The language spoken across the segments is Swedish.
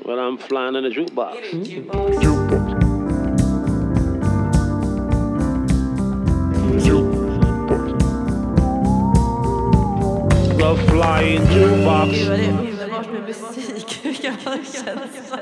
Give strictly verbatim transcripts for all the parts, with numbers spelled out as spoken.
Well, I'm flying in a jukebox. Jukebox. The flying jukebox. Gud vad det är underbart med musik. Hur kan man känna så?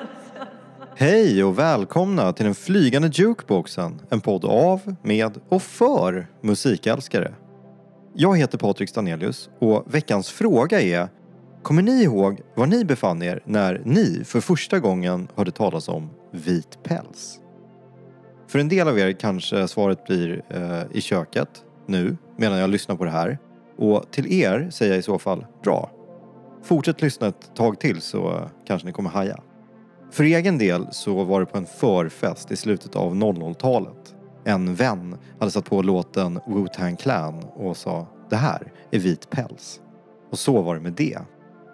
Hej och välkomna till den flygande jukeboxen. En podd av, med och för musikälskare. Jag heter Patrik Stanelius och veckans fråga är: kommer ni ihåg var ni befann er när ni för första gången hörde talas om vit päls? För en del av er kanske svaret blir eh, i köket nu medan jag lyssnar på det här. Och till er säger jag i så fall bra. Fortsätt lyssna ett tag till så kanske ni kommer haja. För egen del så var det på en förfest i slutet av noll noll-talet. En vän hade satt på låten Wu-Tang Clan och sa: det här är vit päls. Och så var det med det.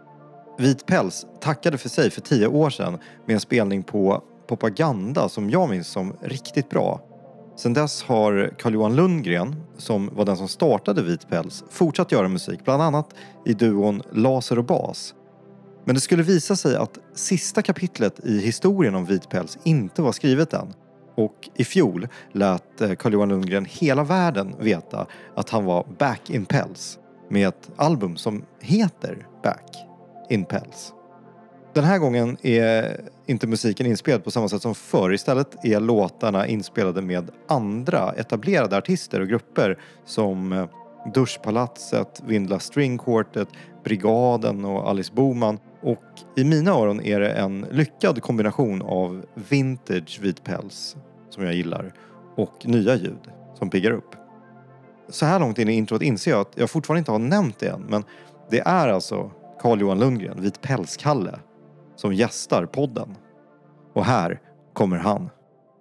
Vit päls tackade för sig för tio år sedan med en spelning på Propaganda som jag minns som riktigt bra. Sen dess har Carl-Johan Lundgren, som var den som startade Vit päls, fortsatt göra musik, bland annat i duon Laser och Bas. Men det skulle visa sig att sista kapitlet i historien om Vit päls inte var skrivet än. Och i fjol lät Carl-Johan Lundgren hela världen veta att han var back in päls med ett album som heter Back in päls. Den här gången är inte musiken inspelad på samma sätt som förr. Istället är låtarna inspelade med andra etablerade artister och grupper som Duschpalatset, Vindla String Quartet, Brigaden och Alice Boman. Och i mina öron är det en lyckad kombination av vintage vit päls, som jag gillar, och nya ljud som piggar upp. Så här långt in i introt inser jag att jag fortfarande inte har nämnt det än, men det är alltså Carl-Johan Lundgren, Vit päls-Kalle, som gästar podden. Och här kommer han.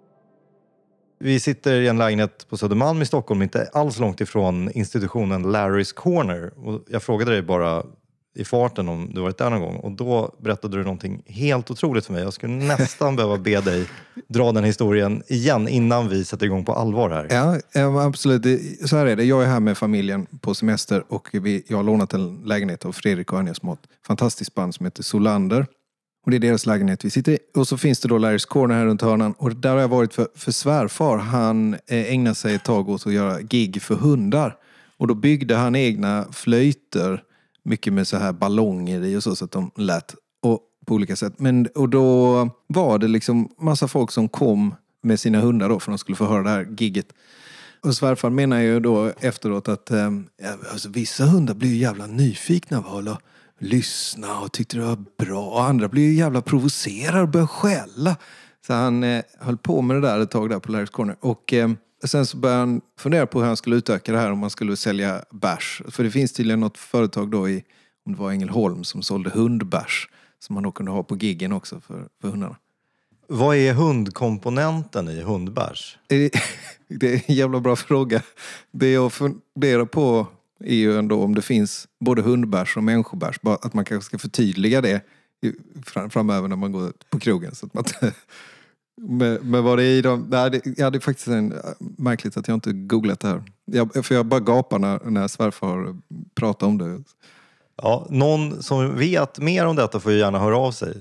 Vi sitter i en lägenhet på Södermalm i Stockholm, inte alls långt ifrån institutionen Larry's Corner. Och jag frågade dig bara i farten om du varit där någon gång. Och då berättade du någonting helt otroligt för mig. Jag skulle nästan behöva be dig dra den historien igen innan vi sätter igång på allvar här. Ja, absolut. Så här är det. Jag är här med familjen på semester och vi, jag har lånat en lägenhet av Fredrik och Anja Smått. Fantastiskt band som heter Solander. Och det är deras lägenhet vi sitter i. Och så finns det då Larry's Corner här runt hörnan. Och där har jag varit för, för svärfar. Han eh, ägnar sig ett tag åt att göra gig för hundar. Och då byggde han egna flöjter. Mycket med så här ballonger i och så, så att de lät och, på olika sätt. Men, och då var det liksom massa folk som kom med sina hundar då. För de skulle få höra det här gigget. Och svärfar menar ju då efteråt att eh, alltså, vissa hundar blir ju jävla nyfikna av att lyssna och tyckte det var bra. Och andra blir ju jävla provocerade och började skälla. Så han eh, höll på med det där ett tag där på Larry's Corner. Och eh, sen så började han fundera på hur han skulle utöka det här, om man skulle sälja bärs. För det finns tydligen något företag då i, om det var Ängelholm, som sålde hundbärs. Som man då kunde ha på giggen också för, för hundarna. Vad är hundkomponenten i hundbärs? Det är en jävla bra fråga. Det jag funderar på är ju ändå om det finns både hundbärs och människobärs. Bara att man kanske ska förtydliga det framöver när man går på krogen. Så att man inte... Men, men vad det är i dem... Nej, det, ja, det är faktiskt en, märkligt att jag inte googlat det här. Jag, för jag bara gapar när, när svärfar pratar om det. Ja, någon som vet mer om detta får ju gärna höra av sig.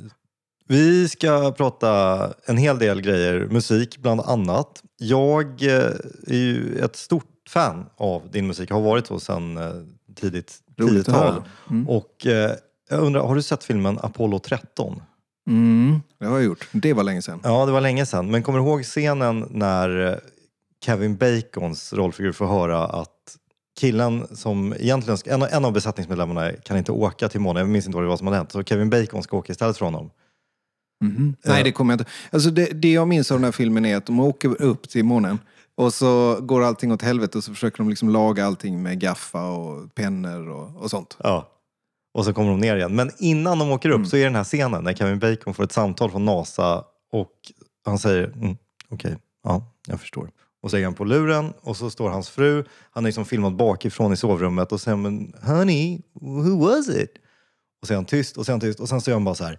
Vi ska prata en hel del grejer, musik bland annat. Jag är ju ett stort fan av din musik, har varit så sedan tidigt tiotal. Mm. Och eh, jag undrar, har du sett filmen Apollo tretton? Mm, det har jag gjort. Det var länge sedan. Ja, det var länge sedan. Men kommer du ihåg scenen när Kevin Bacons rollfigur får höra att killen som egentligen, en, en av besättningsmedlemmarna kan inte åka till månen. Jag minns inte vad det var som hade hänt. Så Kevin Bacon ska åka istället för honom. Mm-hmm. Nej, det kommer jag inte. Alltså det, det jag minns av den här filmen är att de åker upp till månen. Och så går allting åt helvete och så försöker de liksom laga allting med gaffa och pennor och, och sånt. Ja, och så kommer de ner igen. Men innan de åker upp mm. så är den här scenen när Kevin Bacon får ett samtal från NASA och han säger, mm, okej, okay, ja, jag förstår. Och så lägger han på luren och så står hans fru, han är liksom filmat bakifrån i sovrummet och säger, men honey, who was it? Och så är han tyst och så är han tyst och sen så gör han bara så här.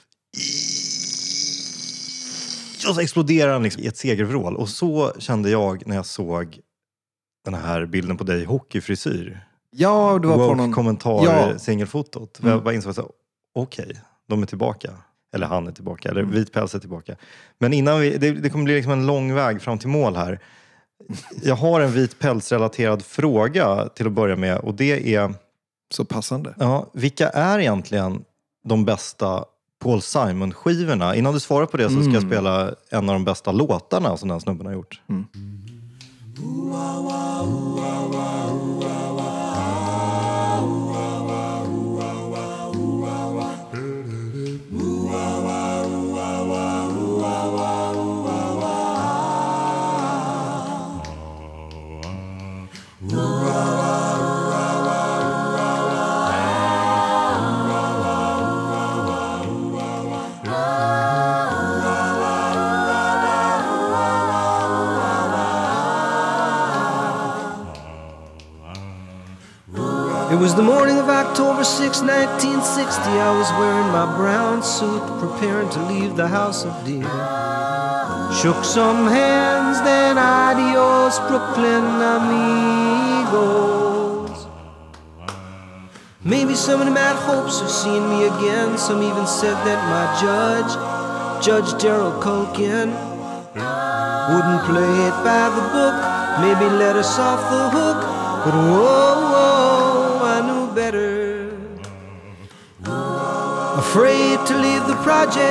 Och så exploderar han liksom i ett segervrål. Och så kände jag när jag såg den här bilden på dig i hockeyfrisyr. Ja, det var Woke på någon... kommentar, ja. singelfotot. Mm. Jag bara insåg så, okej, okay, de är tillbaka. Eller han är tillbaka, eller Vit päls är tillbaka. Men innan vi, det, det kommer bli liksom en lång väg fram till mål här. Jag har en Vit päls-relaterad fråga till att börja med. Och det är... Så passande. Ja, vilka är egentligen de bästa Paul Simon-skivorna? Innan du svarar på det så ska mm. jag spela en av de bästa låtarna som den snubben har gjort. Mm. It was the morning of October sixth, nineteen sixty. I was wearing my brown suit, preparing to leave the house of dear. Shook some hands, then adios, Brooklyn amigos. Maybe some of them had hopes of seeing me again. Some even said that my judge, Judge Daryl Culkin, wouldn't play it by the book, maybe let us off the hook. But whoa, whoa, I knew better. Afraid to leave the project,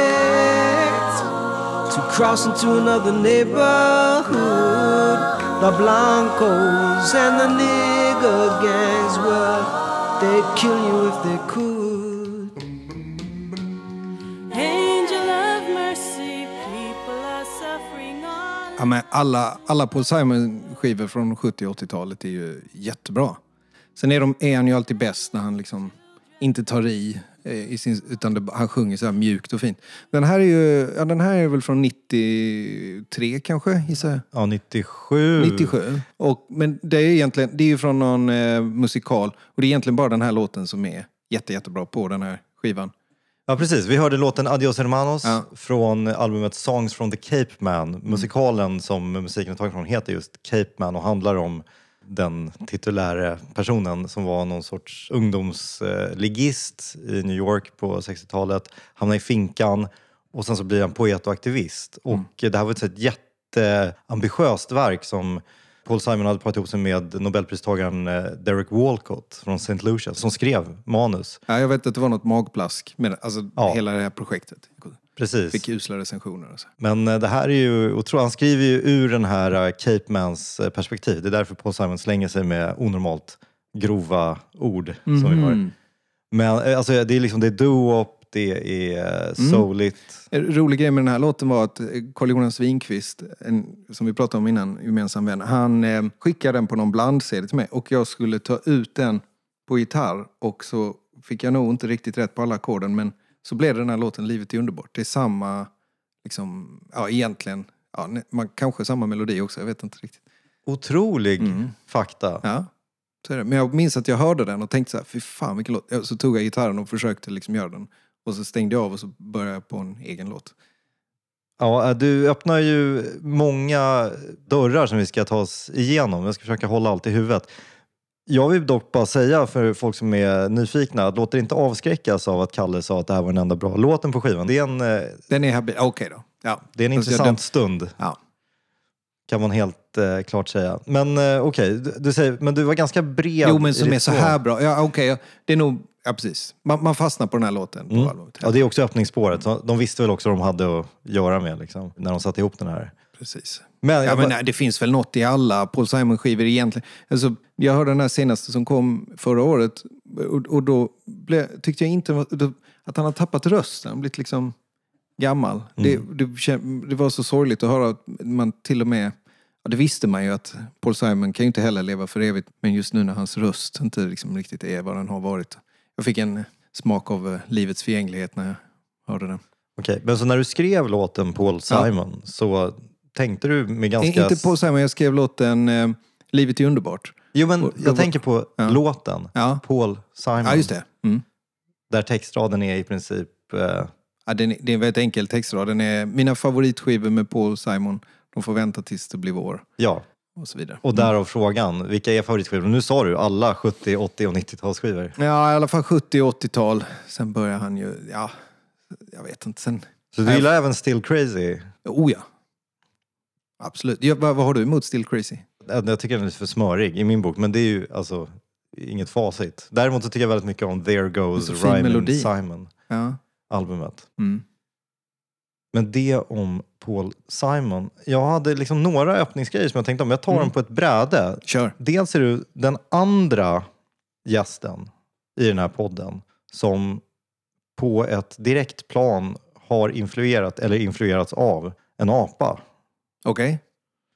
to cross into another neighborhood. The Blancos and the nigger gangs, well, they'd kill you if they could. Angel of mercy, people are suffering all. Ja, men alla, alla Paul Simon-skivor från sjuttio- och åttiotalet är ju jättebra. Sen är, de, är han ju alltid bäst när han liksom inte tar i, eh, i sin, utan det, han sjunger så här mjukt och fint. Den här är ju, ja, den här är väl från nittiotre kanske, gissar jag. Ja, nittiosju. nittiosju. Och, men det är egentligen, det är ju från någon eh, musikal. Och det är egentligen bara den här låten som är jätte, jättebra på den här skivan. Ja, precis. Vi hörde låten Adios Hermanos ja. från albumet Songs from the Cape Man. Mm. Musikalen som musiken är tagen från heter just Cape Man och handlar om den titulära personen som var någon sorts ungdomsligist i New York på sextiotalet. Hamnar i finkan och sen så blir han poet och aktivist. Mm. Och det här var ett jätteambitiöst verk som Paul Simon hade pratat ihop sig med Nobelpristagaren Derek Walcott från Saint Lucia som skrev manus. Ja, jag vet att det var något magplask med alltså, ja. hela det här projektet. Precis. Fick usla recensioner och så. Men det här är ju, och tror han skriver ju ur den här Cape Mans perspektiv. Det är därför Paul Simon slänger sig med onormalt grova ord mm. som vi har. Men alltså det är liksom, det är doo-wop, det är souligt. Mm. En rolig grej med den här låten var att Carl Jonas Winqvist, en, som vi pratade om innan, gemensam vän, han eh, skickade den på någon bland-C D till mig och jag skulle ta ut den på gitarr och så fick jag nog inte riktigt rätt på alla ackorden, men så blev det den här låten Livet är underbart. Det är samma, liksom, ja egentligen, ja, man, kanske samma melodi också, jag vet inte riktigt. Otrolig mm. fakta. Ja, så är det. Men jag minns att jag hörde den och tänkte så här, fy fan vilken låt. Så tog jag gitarren och försökte liksom göra den. Och så stängde jag av och så började jag på en egen låt. Ja, du öppnar ju många dörrar som vi ska ta oss igenom. Jag ska försöka hålla allt i huvudet. Jag vill dock bara säga för folk som är nyfikna att låter inte avskräckas av att Kalle sa att det här var den enda bra låten på skivan. Det är en, den är okej okay då. Ja. Det är en intressant stund. Ja. Kan man helt eh, klart säga. Men eh, okej, okay, du, du säger, men du var ganska bred. Jo, men som är så här bra. Ja, okej, okay, det är nog, ja precis. Man, man fastnar på den här låten. På mm. albumet. Ja, det är också öppningsspåret. Så de visste väl också vad de hade att göra med liksom, när de satte ihop den här. Precis. Men, ja, bara... men nej, det finns väl något i alla Paul Simon-skivor egentligen. Alltså, jag hörde den här senaste som kom förra året och, och då blev, tyckte jag inte att han har tappat rösten. Han blivit liksom gammal. Mm. Det, det, det var så sorgligt att höra att man till och med, ja, det visste man ju att Paul Simon kan ju inte heller leva för evigt, men just nu när hans röst inte liksom riktigt är vad den har varit. Jag fick en smak av uh, livets förgänglighet när jag hörde den. Okej, men så när du skrev låten Paul Simon ja. så tänkte du med ganska... Inte Paul Simon, jag skrev låten uh, Livet är underbart. Jo, men och, jag var... tänker på ja. låten ja. Paul Simon. Ja, just det. Mm. Där textraden är i princip... Uh... Ja, det är, det är en väldigt enkel textrad. Den är mina favoritskivor med Paul Simon. De får vänta tills det blir vår. Ja. Och så vidare. Och därav frågan, vilka är favoritskivor? Nu sa du alla sjuttio-, åttio- och nittiotalsskivor. Ja, i alla fall sjuttio- och åttiotal. Sen börjar han ju, ja, jag vet inte sen. Så du gillar även Still Crazy? Oh ja. Absolut. Ja, vad, vad har du emot Still Crazy? Jag tycker den är lite för smörig i min bok, men det är ju alltså inget facit. Däremot så tycker jag väldigt mycket om There Goes Ryman Simon. Ja. Albumet. Mm. Men det om Paul Simon. Jag hade liksom några öppningsgrejer som jag tänkte om. Jag tar mm. dem på ett bräde. Kör. Dels är du den andra gästen i den här podden som på ett direkt plan har influerat eller influerats av en apa. Okej. Okay.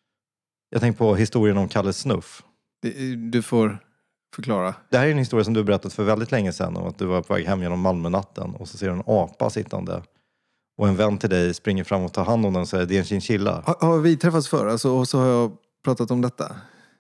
Jag tänker på historien om Kalle Snuff. Du får förklara. Det här är en historia som du berättat för väldigt länge sedan om att du var på väg hem genom Malmönatten och så ser du en apa sittande och en vän till dig springer fram och tar hand om den och säger det är en chinchilla. Har, har vi träffats förr alltså, och så har jag pratat om detta?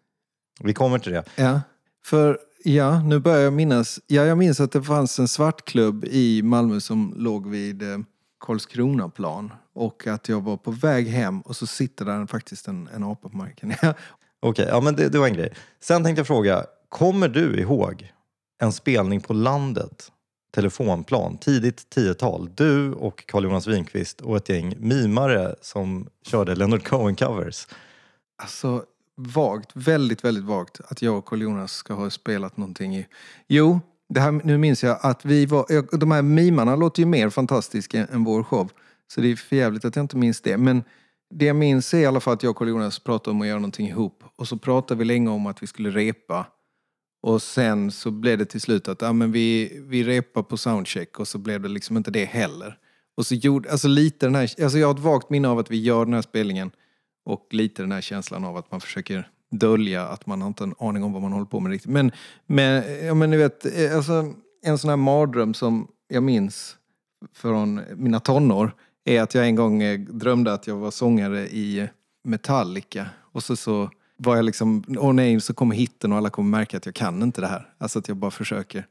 Vi kommer till det. Ja, för ja, nu börjar jag minnas. Ja, jag minns att det fanns en svartklubb i Malmö som låg vid eh, Karlskronaplan och att jag var på väg hem och så sitter där faktiskt en, en apa på marken. Okej, okay, ja men det, det var en grej. Sen tänkte jag fråga, kommer du ihåg en spelning på landet, telefonplan, tidigt tiotal, du och Carl-Jonas Winqvist och ett gäng mimare som körde Leonard Cohen-covers? Alltså, vagt, väldigt, väldigt vagt att jag och Carl-Jonas ska ha spelat någonting i. Jo, det här, nu minns jag att vi var, de här mimarna låter ju mer fantastiska än vår show. Så det är för jävligt att jag inte minns det. Men det jag minns är i alla fall att jag och Carl-Jonas pratade om att göra någonting ihop. Och så pratade vi länge om att vi skulle repa. Och sen så blev det till slut att ja, men vi, vi repar på soundcheck och så blev det liksom inte det heller. Och så gjorde, alltså lite den här, alltså jag har ett vagt minne av att vi gör den här spelningen och lite den här känslan av att man försöker dölja att man har inte en aning om vad man håller på med riktigt. Men, men, ja, men ni vet, alltså en sån här mardröm som jag minns från mina tonår är att jag en gång drömde att jag var sångare i Metallica och så så var jag liksom, åh nej, så kommer hitten och alla kommer märka att jag kan inte det här. Alltså att jag bara försöker.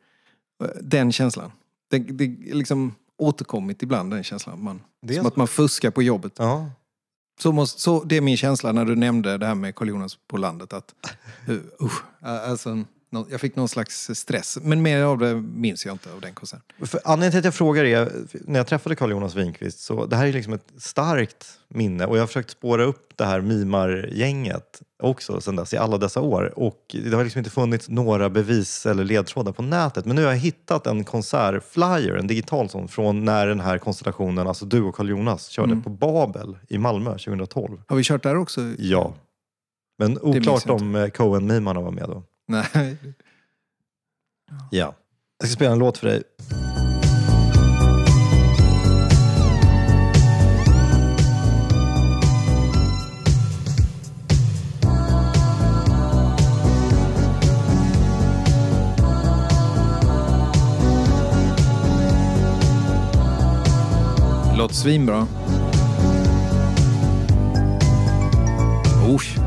Den känslan. Det, det är liksom återkommit ibland, den känslan. Man, som så. Att man fuskar på jobbet. Ja. Så, måste, så det är min känsla när du nämnde det här med Carl-Jonas på landet. Att, uh, uh, alltså, jag fick någon slags stress. Men mer av det minns jag inte av den konserten. För anledningen till att jag frågar är, när jag träffade Carl-Jonas Winqvist, så det här är liksom ett starkt minne. Och jag har försökt spåra upp det här mimargänget också sedan dess, i alla dessa år. Och det har liksom inte funnits några bevis eller ledtrådar på nätet. Men nu har jag hittat en konsertflyer, en digital sån, från när den här konstellationen, alltså du och Carl-Jonas, körde mm. på Babel i Malmö tjugohundratolv. Har vi kört där också? Ja. Men oklart om Cohen-mimarna var med då. Nej. Ja. Jag ska spela en låt för dig. Låt svinbra. Usch.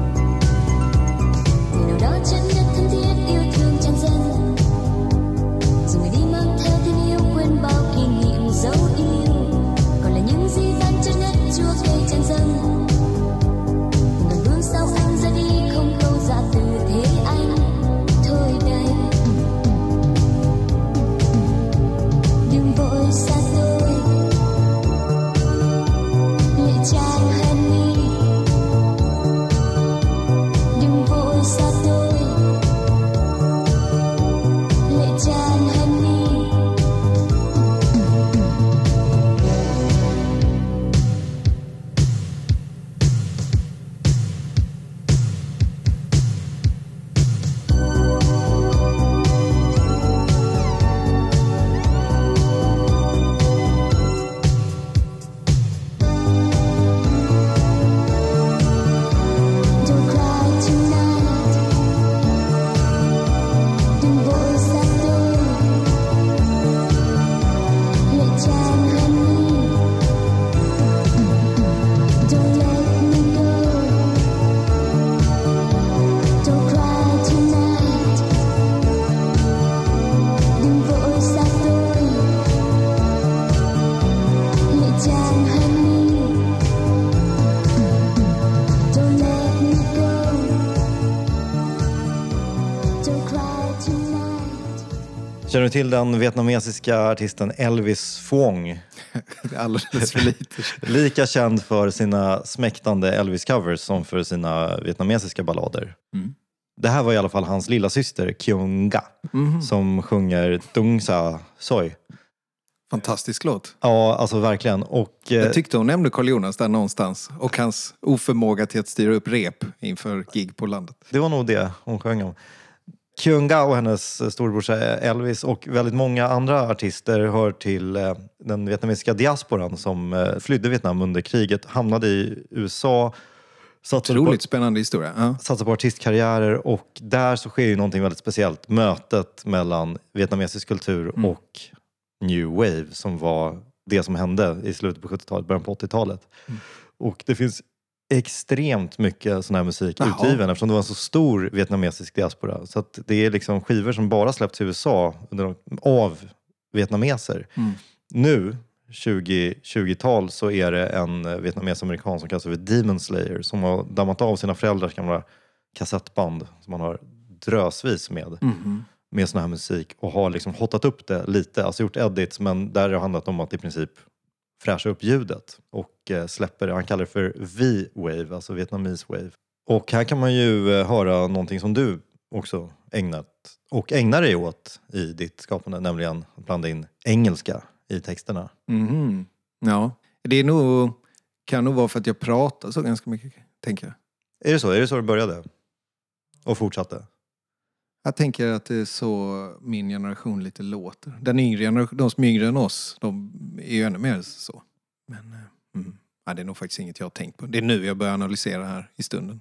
Känner du till den vietnamesiska artisten Elvis Phuong? Det är alldeles för lite. Lika känd för sina smäktande Elvis-covers som för sina vietnamesiska ballader. Mm. Det här var i alla fall hans lilla syster Kyung Ga Mm. som sjunger Tung Sa Soi. Fantastisk låt. Ja, alltså verkligen. Och, eh, Jag tyckte hon nämnde Carl Jonas där någonstans. Och hans oförmåga till att styra upp rep inför gig på landet. det var nog det hon sjöng om. Kyung Ga och hennes storebrorsa Elvis och väldigt många andra artister hör till eh, den vietnamesiska diasporan som eh, flydde Vietnam under kriget, hamnade i U S A, satsade på, Otroligt spännande historia. Ja. satsade på artistkarriärer, och där så sker ju någonting väldigt speciellt. Mötet mellan vietnamesisk kultur Mm. och New Wave, som var det som hände i slutet på sjuttiotalet, början på åttiotalet. Mm. Och det finns extremt mycket sån här musik Jaha. utgiven eftersom det var en så stor vietnamesisk diaspora. Så att det är liksom skivor som bara släppts i U S A under, av vietnameser. Mm. Nu, tjugo tjugotal, så är det en vietnames-amerikan som kallas för Demon Slayer som har dammat av sina föräldrars gamla kassettband som man har drösvis med. Mm. med sån här musik och har liksom hotat upp det lite, alltså gjort edits, men där har det handlat om att i princip fräscha upp ljudet och eh, släpper det. Han kallar det för V-wave, alltså Vietnamese wave. Och här kan man ju eh, höra någonting som du också ägnat och ägnar dig åt i ditt skapande, nämligen att blanda in engelska i texterna. Mm. Ja, det är nog, kan nog vara för att jag pratar så ganska mycket, tänker jag. Är det så? Är det så det började? Och fortsatte? Jag tänker att det är så min generation lite låter. Den yngre generation, de som är yngre än oss, de är ju ännu mer så. Men eh, mm, ja, det är nog faktiskt inget jag har tänkt på. Det är nu jag börjar analysera här i stunden.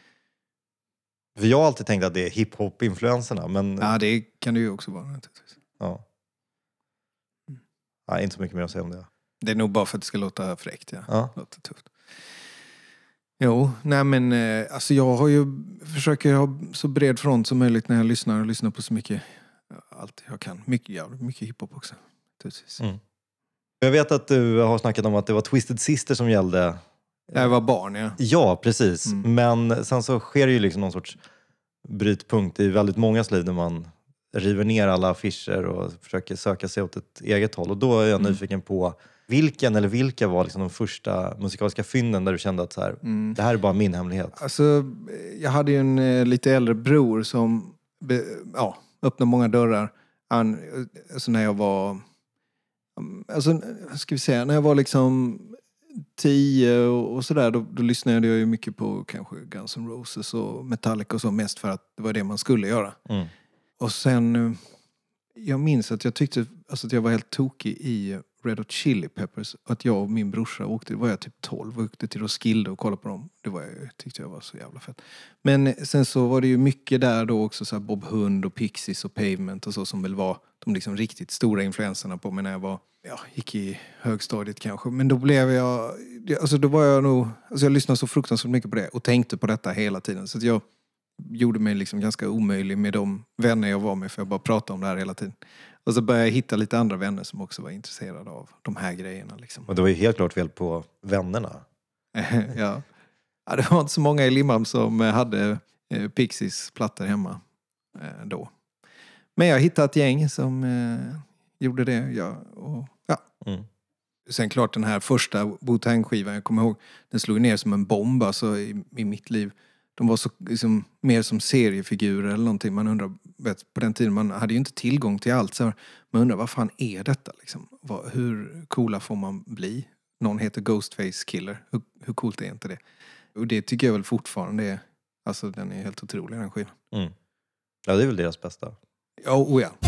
För jag har alltid tänkt att det är hiphop-influenserna, men Ja, det kan det ju också vara naturligtvis. ja. Nej, inte så mycket mer att säga om det. Det är nog bara för att det ska låta fräckt, ja. Ja. Låter tufft. Jo, nej men eh, alltså jag har ju försöker ha så bred front som möjligt när jag lyssnar och lyssnar på så mycket, allt jag kan. Mycket, ja, mycket hiphop också. Naturligtvis. Mm. Jag vet att du har snackat om att det var Twisted Sister som gällde. Jag var barn, ja. Ja, precis. Mm. Men sen så sker det ju liksom någon sorts brytpunkt i väldigt mångas liv när man river ner alla affischer och försöker söka sig åt ett eget håll. Och då är jag Mm. nyfiken på vilken eller vilka var liksom de första musikaliska fynden där du kände att så här, Mm. det här är bara min hemlighet. Alltså, jag hade ju en eh, lite äldre bror som be, ja, öppnade många dörrar. Han, alltså när jag var, alltså ska vi säga, när jag var liksom tio och, och sådär, då, då lyssnade jag ju mycket på kanske Guns N' Roses och Metallica och så, mest för att det var det man skulle göra. Mm. Och sen, eh, jag minns att jag tyckte alltså, att jag var helt tokig i Red Hot Chili Peppers. Att jag och min brorsa åkte, var jag typ tolv och åkte till Roskilde och kollade på dem. Det var, jag tyckte jag var så jävla fett. Men sen så var det ju mycket där då också, så här Bob Hund och Pixies och Pavement och så, som väl var de liksom riktigt stora influenserna på mig när jag var, ja, gick i högstadiet kanske. Men då blev jag, alltså då var jag nog, alltså jag lyssnade så fruktansvärt mycket på det och tänkte på detta hela tiden. Så att jag gjorde mig liksom ganska omöjlig med de vänner jag var med, för jag bara pratade om det här hela tiden. Och så började jag hitta lite andra vänner som också var intresserade av de här grejerna. Liksom. Och det var ju helt klart fel på vännerna. ja. ja, det var inte så många i Limhamn som hade eh, Pixies plattor hemma eh, då. Men jag hittade ett gäng som eh, gjorde det. Ja, och, ja. Mm. Sen klart den här första Wu-Tang-skivan, jag kommer ihåg, den slog ner som en bomb alltså, i, i mitt liv. De var så, liksom, mer som seriefigurer eller någonting. Man undrar, vet, på den tiden man hade ju inte tillgång till allt. Så man undrar, vad fan är detta? Liksom? Vad, hur coola får man bli? Någon heter Ghostface Killer. Hur, hur coolt är inte det? Och det tycker jag väl fortfarande är, alltså den är helt otrolig, den skivan. Mm. Ja, det är väl deras bästa. Ja, oh ja.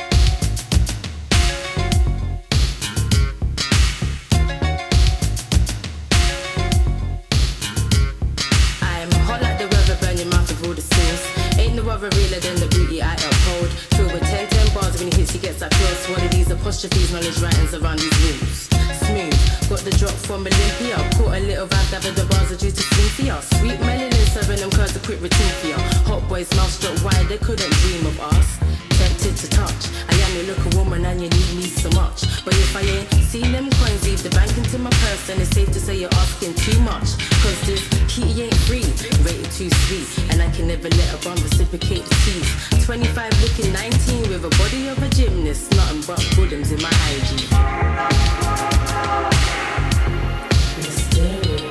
Other realer than the beauty I uphold. Filled with ten, ten bars when he hits, he gets up close. One of these apostrophes, knowledge writings around these rules. Smooth, got the drop from Olympia. Caught a little vibe, gathered the bars are due to Cynthia. Sweet melanin, serving them curves a quick routine for ya. Hot boys, mouth struck wide, they couldn't dream of us. Ten limited to touch. I am your local woman and you need me so much. But if I ain't seen them coins leave the bank into my purse, then it's safe to say you're asking too much. Cause this kitty ain't free, rated too sweet, and I can never let a bum reciprocate the tease. twenty-five looking nineteen with a body of a gymnast, nothing but buddhams in my hygiene. Mysterious.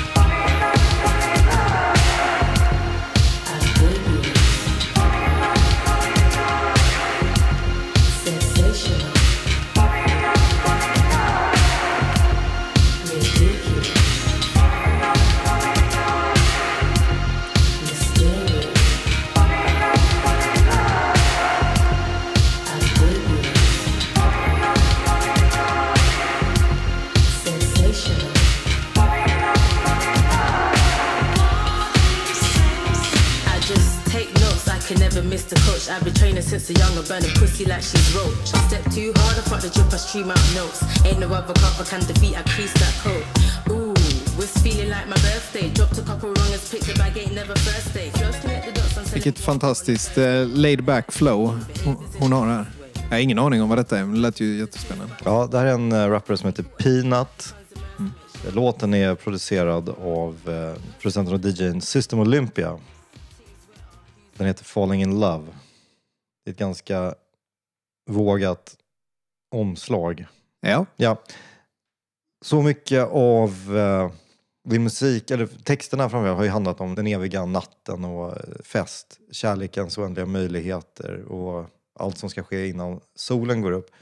Never missed a coach. I've been training since a younger, burning pussy like she's roach. Step too hard, I fuck the drip, I stream out notes. Ain't no other cover can defeat, I crease that coat. Ooh, was feeling like my birthday. Dropped a couple wrongers, picked the bag, ain't never first day. First connect the dots and Vilket fantastiskt uh, laid back flow hon, hon har här. Jag har ingen aning om vad detta är, men det lät ju jättespännande. Ja, det här är en uh, rapper som heter Peanut. Mm. Låten är producerad av uh, producenten och D J:n System Olympia. Den heter Falling in Love. Det är ett ganska vågat omslag. Ja. Ja. Så mycket av uh, din musik, eller texterna framöver har ju handlat om den eviga natten och fest. Kärlekens oändliga möjligheter och allt som ska ske innan solen går upp.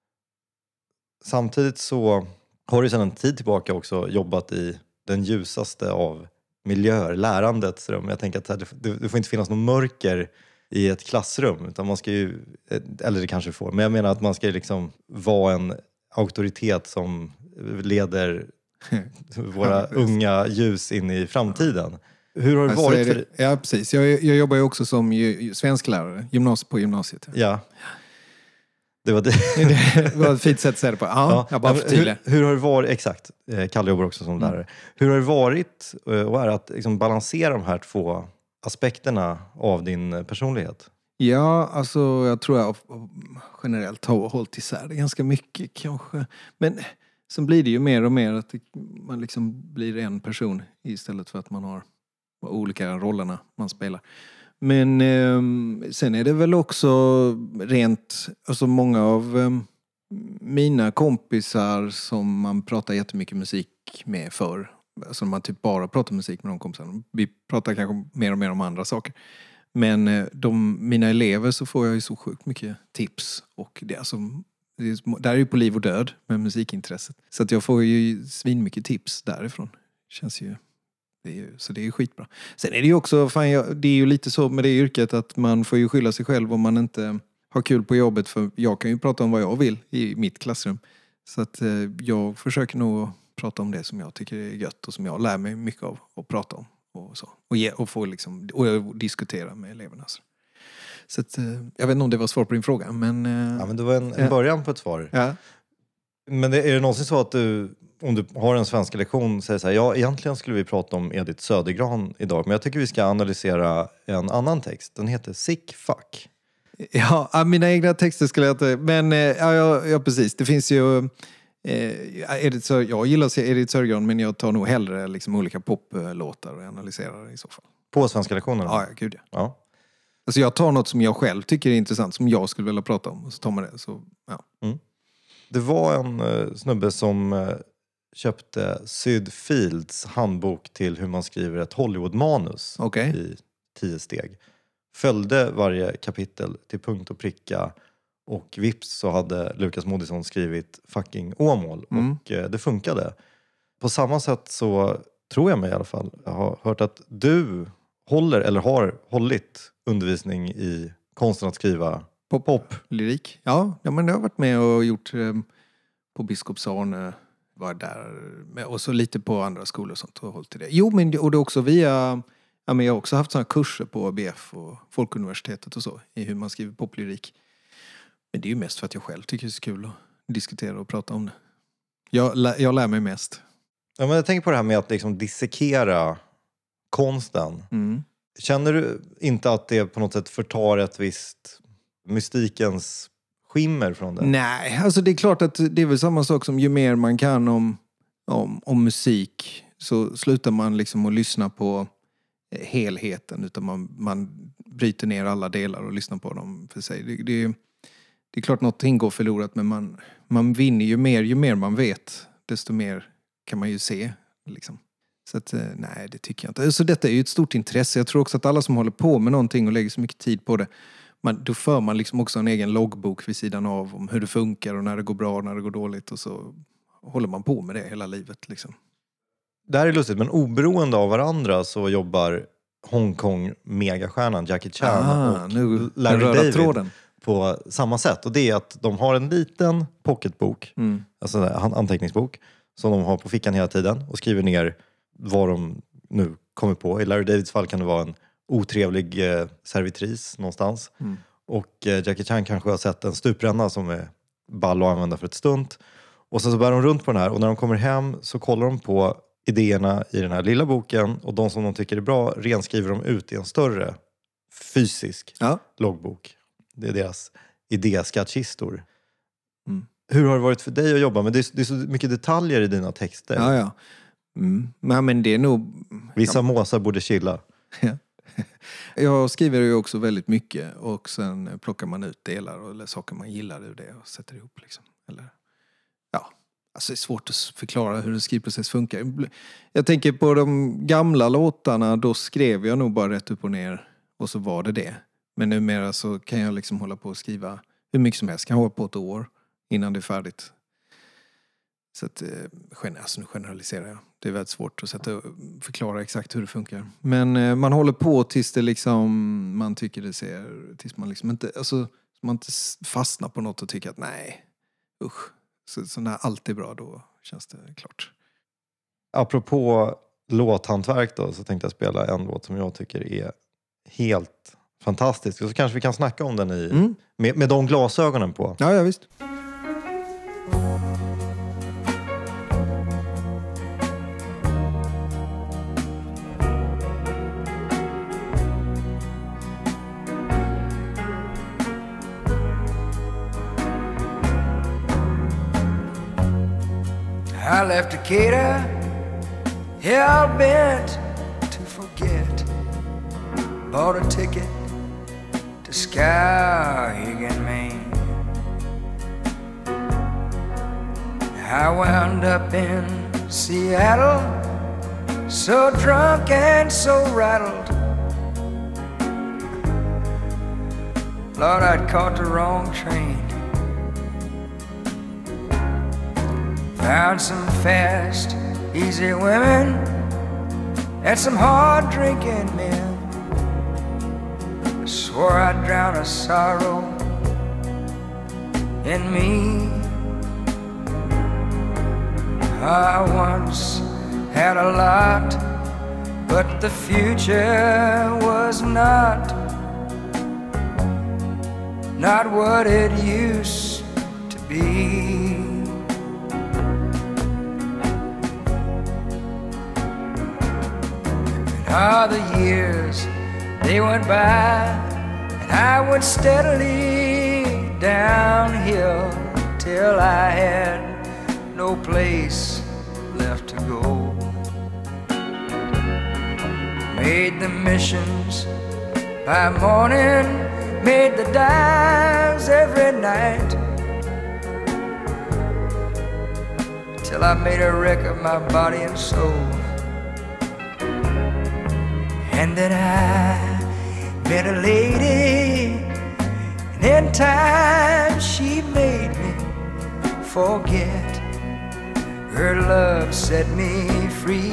Samtidigt så har du sedan en tid tillbaka också jobbat i den ljusaste av miljöer, lärandets rum. Jag tänker att det, det får inte finnas någon mörker i ett klassrum, utan man ska ju, eller det kanske får, men jag menar att man ska liksom vara en auktoritet som leder våra unga ljus in i framtiden. Hur har det alltså varit det, för... Ja, precis. Jag, jag jobbar ju också som ju, svensklärare gymnasiet på gymnasiet. Ja. Det var det. Det var ett fint sätt att säga det på. Ja, ja. Jag bara hur, hur har det varit, exakt, Kalle jobbar också som lärare. Mm. Hur har det varit och är att liksom balansera de här två aspekterna av din personlighet? Ja, alltså jag tror jag generellt har hållit isär det ganska mycket kanske. Men sen blir det ju mer och mer att det, man liksom blir en person istället för att man har olika rollerna man spelar. Men eh, sen är det väl också rent, alltså många av eh, mina kompisar som man pratar jättemycket musik med för, alltså man typ bara pratar musik med de kompisarna. Vi pratar kanske mer och mer om andra saker. Men eh, de, mina elever så får jag ju så sjukt mycket tips och det, alltså, det är, där är ju på liv och död med musikintresset. Så att jag får ju svin mycket tips därifrån. Känns ju... Det är ju, så det är ju skitbra. Sen är det ju också, fan jag, det är ju lite så med det yrket att man får ju skylla sig själv om man inte har kul på jobbet. För jag kan ju prata om vad jag vill i mitt klassrum. Så att eh, jag försöker nog prata om det som jag tycker är gött och som jag lär mig mycket av att prata om. Och, så. och, ge, och få liksom, och diskutera med eleverna. Så, så att, eh, jag vet inte om det var svar på din fråga. Men, eh, ja, men det var en, en början på ett svar. Ja. Men det, är det någonsin så att du... Om du har en svenska lektion säger så här, ja egentligen skulle vi prata om Edith Södergran idag, men jag tycker vi ska analysera en annan text. Den heter Sick Fuck. Ja, mina egna texter skulle jag inte, men ja, ja, ja precis. Det finns ju eh, Edith Sör, jag gillar Edith Södergran, men jag tar nog hellre liksom olika poplåtar och analyserar i så fall. På svenska lektionen? Ja, gud ja. ja. Alltså jag tar något som jag själv tycker är intressant, som jag skulle vilja prata om, och så tar man det. Så, ja. Mm. Det var en uh, snubbe som uh, köpte Syd Fields handbok till hur man skriver ett Hollywood-manus okay. i tio steg. Följde varje kapitel till punkt och pricka och vips så hade Lukas Moodysson skrivit fucking Åmål mm. och eh, det funkade. På samma sätt så tror jag mig i alla fall, jag har hört att du håller eller har hållit undervisning i konsten att skriva pop. pop. Lyrik. Ja, ja, men jag har varit med och gjort eh, på Biskopsarne. Var där med, och så lite på andra skolor och sånt och hållit till det. Jo, men och det också via, ja, men jag har också haft sådana kurser på A B F och Folkuniversitetet och så i hur man skriver poplyrik. Men det är ju mest för att jag själv tycker det är så kul att diskutera och prata om det. Jag, jag lär mig mest. Ja, men jag tänker på det här med att liksom dissekera konsten. Mm. Känner du inte att det på något sätt förtar ett visst mystikens skimmer från det? Nej, alltså det är klart att det är väl samma sak som ju mer man kan om, om, om musik så slutar man liksom att lyssna på helheten utan man, man bryter ner alla delar och lyssnar på dem för sig. Det, det, det är klart någonting går förlorat men man, man vinner ju mer, ju mer man vet desto mer kan man ju se liksom. Så att nej, det tycker jag inte. Så detta är ju ett stort intresse. Jag tror också att alla som håller på med någonting och lägger så mycket tid på det man, då för man liksom också en egen loggbok vid sidan av om hur det funkar och när det går bra och när det går dåligt och så håller man på med det hela livet liksom. Det här är lustigt, men oberoende av varandra så jobbar Hongkong-megastjärnan Jackie Chan ah, och nu, Larry David tråden. På samma sätt. Och det är att de har en liten pocketbok, mm. alltså en anteckningsbok, som de har på fickan hela tiden och skriver ner vad de nu kommer på. I Larry Davids fall kan det vara en otrevlig eh, servitris någonstans. Mm. Och eh, Jackie Chan kanske har sett en stupränna som är ball att använda för ett stunt. Och sen så bär de runt på den här och när de kommer hem så kollar de på idéerna i den här lilla boken och de som de tycker är bra renskriver de ut i en större fysisk ja. loggbok. Det är deras idéskattkistor. Mm. Hur har det varit för dig att jobba med? Det är, det är så mycket detaljer i dina texter. Ja, ja. Mm. Men, men det är nog... Vissa ja. måsar borde chilla. Ja. Jag skriver ju också väldigt mycket och sen plockar man ut delar eller saker man gillar ur det och sätter ihop liksom. Eller, ja. Alltså det är svårt att förklara hur en skrivprocess funkar. Jag tänker på de gamla låtarna, då skrev jag nog bara rätt upp och ner och så var det det. Men numera så kan jag liksom hålla på och skriva hur mycket som helst. Kan hålla på ett år innan det är färdigt. Så att, alltså nu generaliserar jag. Det är väldigt svårt att sätta, förklara exakt hur det funkar. Men man håller på tills det liksom, man tycker det ser, tills man liksom inte, alltså man inte fastnar på något och tycker att nej, usch. Så, så när allt är bra, då känns det klart. Apropå låthantverk då, så tänkte jag spela en låt som jag tycker är helt fantastisk. Och så kanske vi kan snacka om den i, mm. med, med de glasögonen på. Ja, ja visst. I left Decatur, hell bent to forget. Bought a ticket to Skowhegan, Maine. I wound up in Seattle, so drunk and so rattled. Lord, I'd caught the wrong train. Found some fast, easy women and some hard drinking men. Swore I'd drown a sorrow in me. I once had a lot, but the future was not, not what it used to be. Ah, the years, they went by, and I went steadily downhill till I had no place left to go. Made the missions by morning, made the dives every night, till I made a wreck of my body and soul. And then I met a lady, and in time she made me forget. Her love set me free.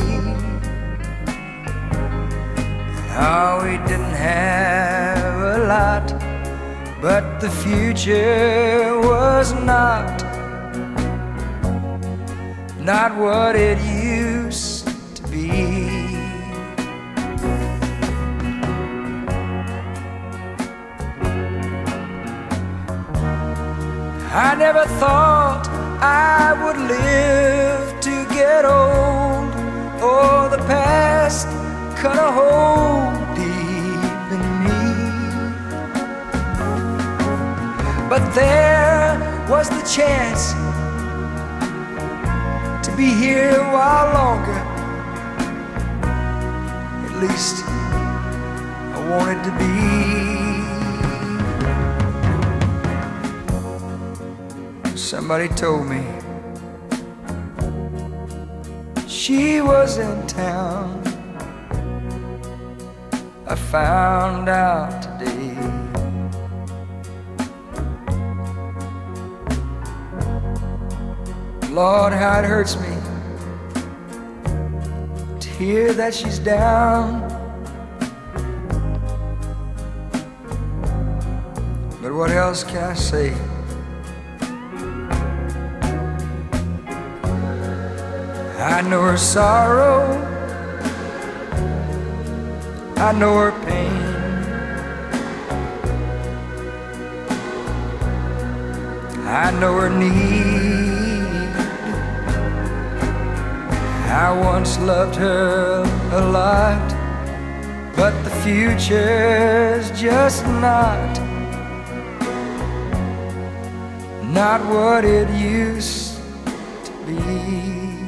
Oh, we didn't have a lot, but the future was not, not what it used to be. I never thought I would live to get old. Oh, the past cut a hole deep in me. But there was the chance to be here a while longer. At least I wanted to be. Somebody told me she was in town. I found out today. Lord, how it hurts me to hear that she's down. But what else can I say? I know her sorrow, I know her pain. I know her need. I once loved her a lot, but the future's just not Not what it used to be.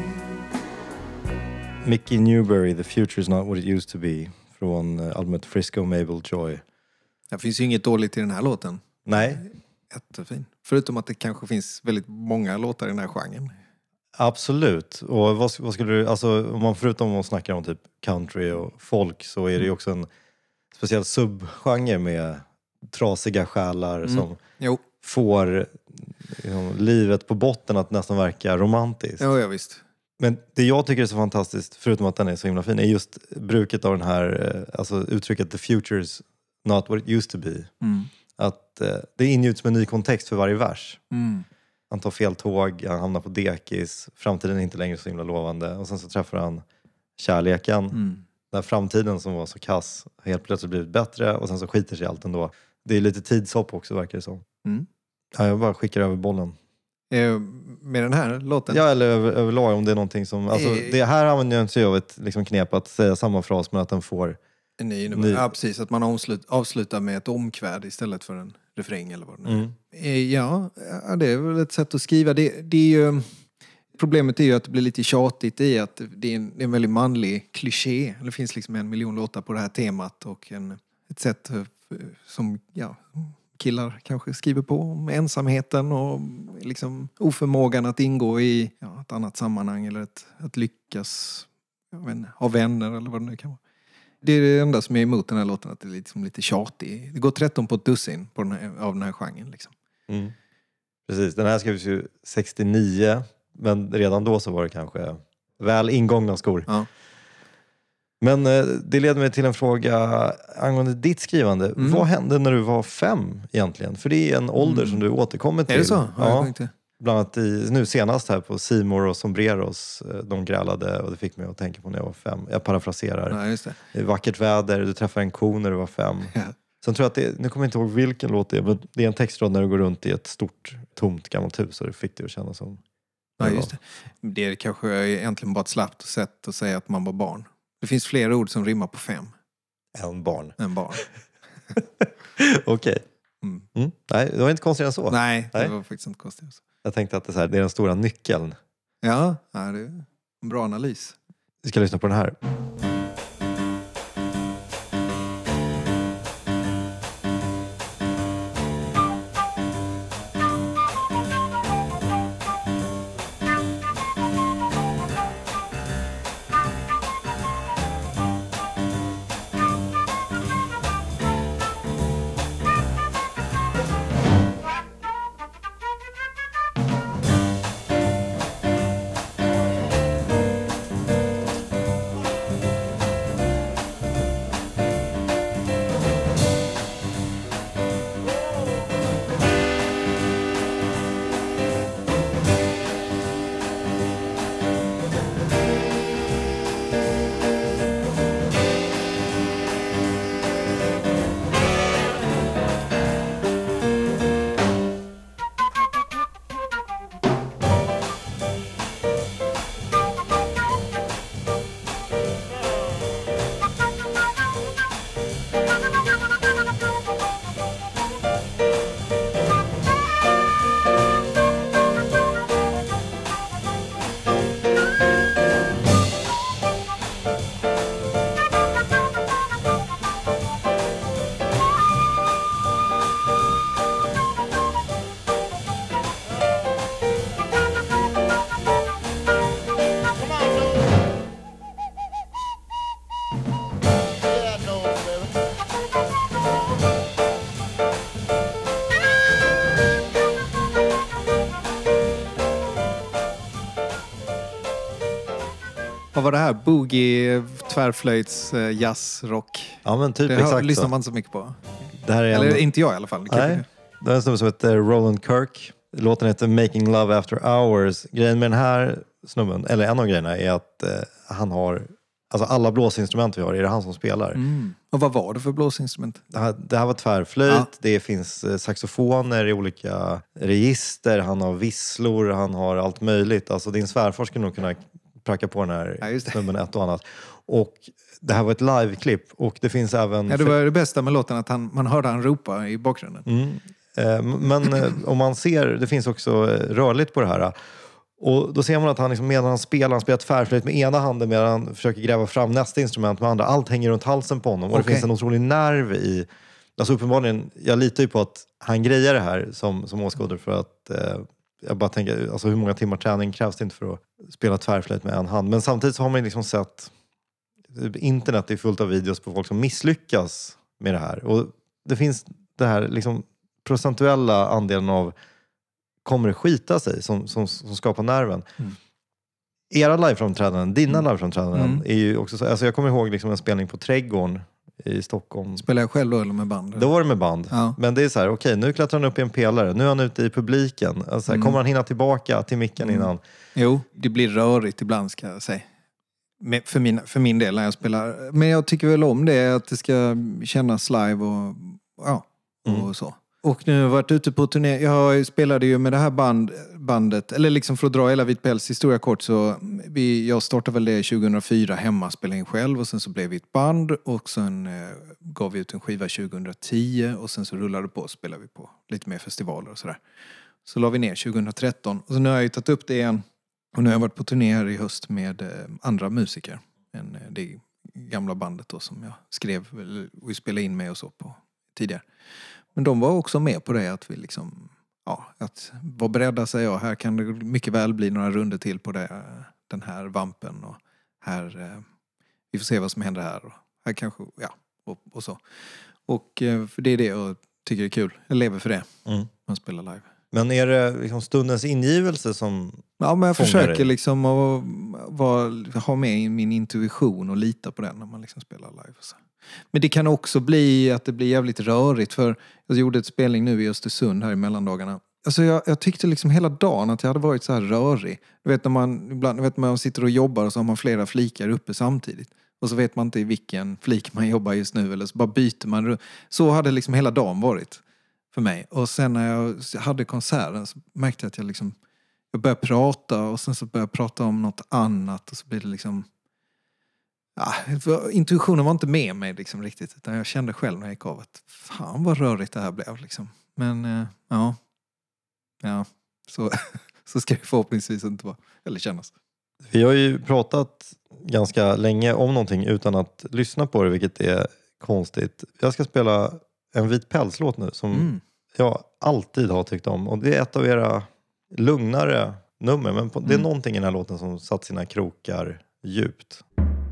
Mickey Newbury, The Future's Not What It Used To Be, från uh, albumet Frisco Mabel Joy. Det finns ju inget dåligt i den här låten. Nej. Jättefin. Förutom att det kanske finns väldigt många låtar i den här genren. Absolut. Och vad, vad skulle du, alltså om man förutom att snacka om typ country och folk, så är det ju också en speciell subgenre med trasiga själar mm. som jo. får liksom, livet på botten att nästan verka romantiskt. Ja, ja, visst. Men det jag tycker är så fantastiskt, förutom att den är så himla fin, är just bruket av den här, alltså uttrycket the future's not what it used to be. Mm. Att eh, det ingjuts med ny kontext för varje vers. Mm. Han tar fel tåg, han hamnar på dekis, framtiden är inte längre så himla lovande. Och sen så träffar han kärleken. Mm. Den framtiden som var så kass har helt plötsligt blivit bättre, och sen så skiter sig allt ändå. Det är lite tidshopp också, verkar det som. Mm. Ja, jag bara skickar över bollen. Eh, med den här låten? Ja, eller över, överlag om det är någonting som... Alltså, eh, det här använder jag sig av ett liksom, knep att säga samma fras, men att den får... En ny, ny. Ja, precis. Att man avslut, avslutar med ett omkväd istället för en refräng eller vad det är. Mm. Eh, ja, det är väl ett sätt att skriva. Det, det är ju... Problemet är ju att det blir lite tjatigt i att det är en, det är en väldigt manlig kliché. Det finns liksom en miljon låtar på det här temat och en, ett sätt som ja, killar kanske skriver på om ensamheten och liksom oförmågan att ingå i ja, ett annat sammanhang eller ett, att lyckas jag vet inte, ha vänner eller vad det nu kan vara. Det är det enda som är emot den här låten, att det är liksom lite tjatig. Det går tretton på ett dussin på den här, av den här genren. Liksom. Mm. Precis, den här skrevs ju sextionio. Men redan då så var det kanske väl ingångna skor. Ja. Men eh, det leder mig till en fråga angående ditt skrivande. Mm. Vad hände när du var fem egentligen? För det är en ålder mm. som du återkommer till. Är det så? Ja, ja. Bland annat i, nu senast här på C More och Sombreros. De grälade och det fick mig att tänka på när jag var fem. Jag parafraserar. Ja, just det. Det är vackert väder, du träffar en ko när du var fem. Ja. Sen tror jag att det, nu kommer jag inte ihåg vilken låt det är, men det är en textrad när du går runt i ett stort, tomt gammalt hus och det fick det att kännas som... Ja, just det. Det är kanske egentligen bara ett slappt sätt att säga att man var barn. Det finns fler ord som rimmar på fem. En barn. En barn. Okej. Okay. Mm. Mm. Nej, det var inte konstigt än så. Nej, det Nej. var faktiskt inte konstigt. Jag tänkte att det är, så här, det är den stora nyckeln. Ja, det är en bra analys. Vi ska lyssna på den här. Vad var det här? Boogie, tvärflöjts, eh, jazz, rock. Ja, men typ Det exakt har, lyssnar så. man inte så mycket på. Det här är Eller en... inte jag i alla fall. Det Nej, det är en snubbe som heter Roland Kirk. Låten heter Making Love After Hours. Grejen med den här snubben, eller en av grejerna, är att eh, han har... Alltså alla blåsinstrument vi har är det han som spelar. Mm. Och vad var det för blåsinstrument? Det här, det här var tvärflöjt, Ja. det finns eh, saxofoner i olika register, han har visslor, han har allt möjligt. Alltså din svärfar skulle nog kunna pracka på den här Ja, just det. snubben ett och annat. Och det här var ett liveklipp och det finns även... Ja, det var det bästa med låten, att han, man hörde han ropa i bakgrunden. Mm. Eh, men eh, om man ser, det finns också eh, rörligt på det här. Och då ser man att han liksom, medan han spelar, han spelar tvärflöjt med ena handen medan han försöker gräva fram nästa instrument med andra. Allt hänger runt halsen på honom och Okej. det finns en otrolig nerv i... Alltså uppenbarligen, jag litar ju på att han grejer det här som, som åskådare för att eh, jag bara tänker, alltså hur många timmar träning krävs det inte för att spela tvärflöjt med en hand. Men samtidigt så har man ju liksom sett, internet är fullt av videos på folk som misslyckas med det här. Och det finns det här liksom procentuella andelen av kommer det skita sig som, som, som skapar nerven. Mm. Era liveframträdanden, dina liveframträdanden Mm. är ju också så, alltså jag kommer ihåg liksom en spelning på Trädgården i Stockholm. Spelar jag själv då eller med band? Då var det med band. Ja. Men det är så här, okej, nu klättrar han upp i en pelare. Nu är han ute i publiken. Alltså, Mm. kommer han hinna tillbaka till micken Mm. innan? Jo, det blir rörigt ibland ska jag säga. Med, för, min, för min del när jag spelar. Men jag tycker väl om det, att det ska kännas live och, ja, och Mm. så. Och nu har jag varit ute på turné. Jag spelade ju med det här band, bandet, eller liksom för att dra hela Vit Päls historia kort, så vi, jag startade väl det tjugohundrafyra hemma, spelade in själv, och sen så blev vi ett band och sen eh, gav vi ut en skiva tjugohundratio och sen så rullade det på och spelade vi på lite mer festivaler och sådär. Så la vi ner tjugotretton och så nu har jag ju tagit upp det igen och nu har jag varit på turné här i höst med eh, andra musiker än eh, det gamla bandet då som jag skrev och spelade in med och så på tidigare. Men de var också med på det, att vi liksom, ja, att vara beredda, säger jag, här kan det mycket väl bli några runder till på det, den här vampen och här, eh, vi får se vad som händer här och här kanske, ja, och, och så. Och eh, för det är det jag tycker är kul, jag lever för det, Mm. man spelar live. Men är det liksom stundens ingivelse som... Ja, men jag fångar försöker dig? liksom att vara, ha med min intuition och lita på den när man liksom spelar live. Så. Men det kan också bli att det blir jävligt rörigt, för jag gjorde ett spelning nu i Östersund här i mellandagarna. Alltså jag, jag tyckte liksom hela dagen att jag hade varit så här rörig. Du vet när man, ibland, vet när man sitter och jobbar och så har man flera flikar uppe samtidigt. Och så vet man inte i vilken flik man jobbar just nu, eller så bara byter man. Så hade liksom hela dagen varit för mig. Och sen när jag hade konserten så märkte jag att jag liksom, jag började prata och sen så började jag prata om något annat och så blir det liksom, ja, intuitionen var inte med mig liksom riktigt, utan jag kände själv när jag gick av att fan vad rörigt det här blev liksom. Men eh, ja, ja, så, så ska det förhoppningsvis inte vara, eller kännas. Vi har ju pratat ganska länge om någonting utan att lyssna på det, vilket är konstigt. Jag ska spela en Vit Päls-låt nu som Mm. jag alltid har tyckt om. Och det är ett av era lugnare nummer. Men på, det är Mm. någonting i den här låten som satt sina krokar djupt.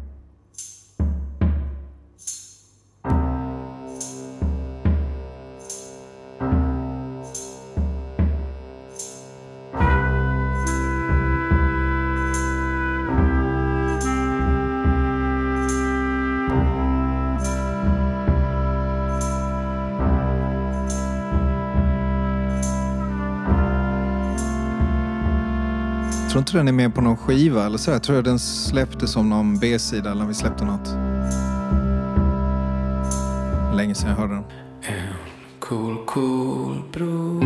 Jag tror inte den är med på någon skiva eller så. Jag tror den släppte som någon B-sida eller vi släppte något. Länge sedan jag hörde den. En cool, cool bro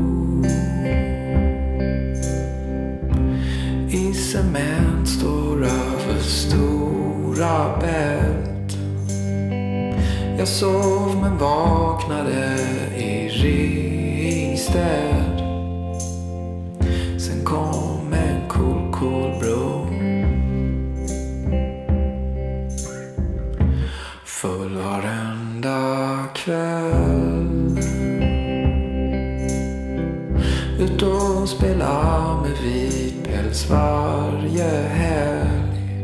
i cement står över stora bält. Jag sov men vaknade i Ringstäd. Sen kom en cool, cool bro full varenda kväll. Ut och spela med Vit Päls varje helg.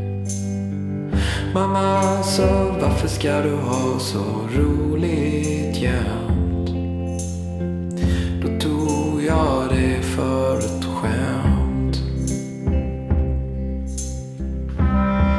Mamma sa, varför ska du ha så roligt jämt? Då tog jag det för ett skämt.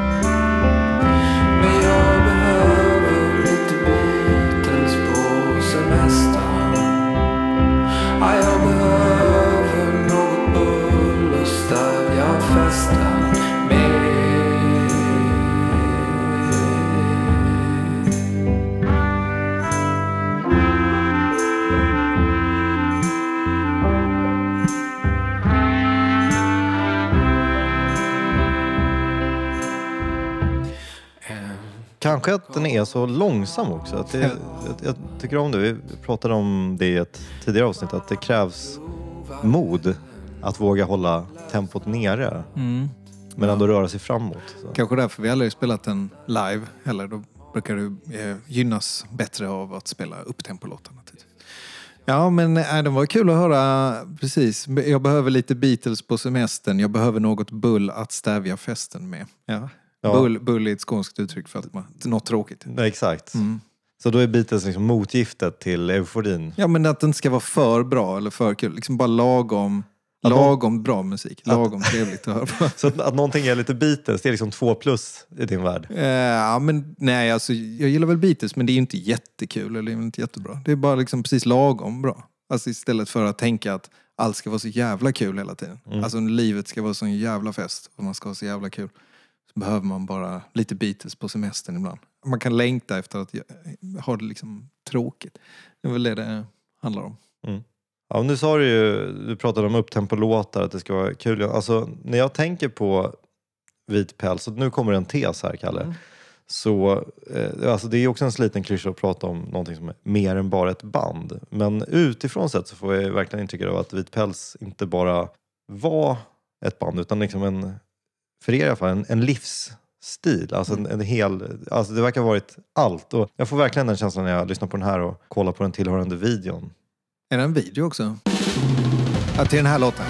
Kanske att den är så långsam också. Att det, jag, jag tycker om det. Vi pratade om det i ett tidigare avsnitt. Att det krävs mod att våga hålla tempot nere. Mm. Men ändå röra sig framåt. Så. Kanske därför vi aldrig spelat den live heller. Då brukar det eh, gynnas bättre av att spela upp tempolåtarna. Ja, men äh, det var kul att höra. Precis. Jag behöver lite Beatles på semestern. Jag behöver något bull att stävja festen med. Ja. Ja. Bull, bull är ett skånskt uttryck för att man, något tråkigt. Nej, exakt. Mm. Så då är Beatles liksom motgiftet till euforin. Ja, men att den ska vara för bra eller för kul. Liksom bara lagom, lagom bra musik. Lagom att... trevligt att höra på. Så att, att någonting är lite Beatles, det är liksom två plus i din värld? Uh, ja, men nej, alltså jag gillar väl Beatles, men det är inte jättekul eller inte jättebra. Det är bara liksom precis lagom bra. Alltså istället för att tänka att allt ska vara så jävla kul hela tiden. Mm. Alltså livet ska vara så en jävla fest och man ska ha så jävla kul. Så behöver man bara lite Beatles på semestern ibland. Man kan längta efter att ha det liksom tråkigt. Det är väl det det handlar om. Mm. Ja, nu sa du ju, du pratade om upptempo-låtar, att det ska vara kul. Alltså, när jag tänker på Vit päls, så nu kommer en tes här, Kalle. Mm. Så, eh, alltså det är också en sliten klyscha att prata om någonting som är mer än bara ett band. Men utifrån sett så får jag verkligen intrycket av att Vit päls inte bara var ett band, utan liksom en, för er i alla fall, en, en livsstil. Alltså en, en hel, alltså det verkar ha varit allt. Och jag får verkligen den känslan när jag lyssnar på den här och kollar på den tillhörande videon. Är det en video också? Ja, till den här låten.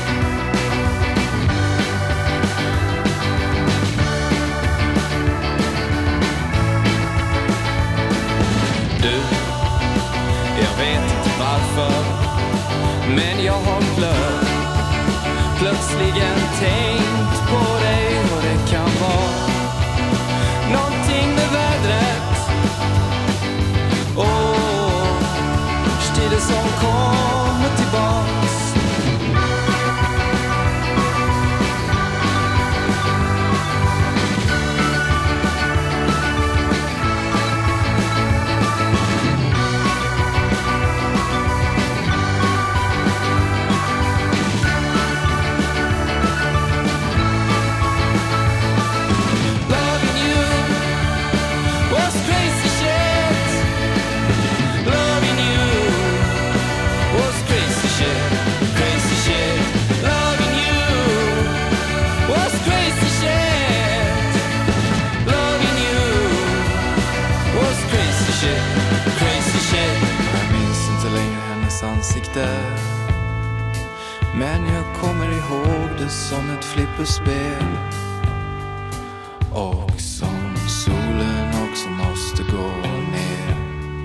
Du, jag vet inte varför, men jag har plöt, plötsligen tänkt på dig, och det kan vara någonting med vädret. Åh, stilen som kommer tillbaks. Men jag kommer ihåg det som ett flipperspel, och som solen också måste gå ner,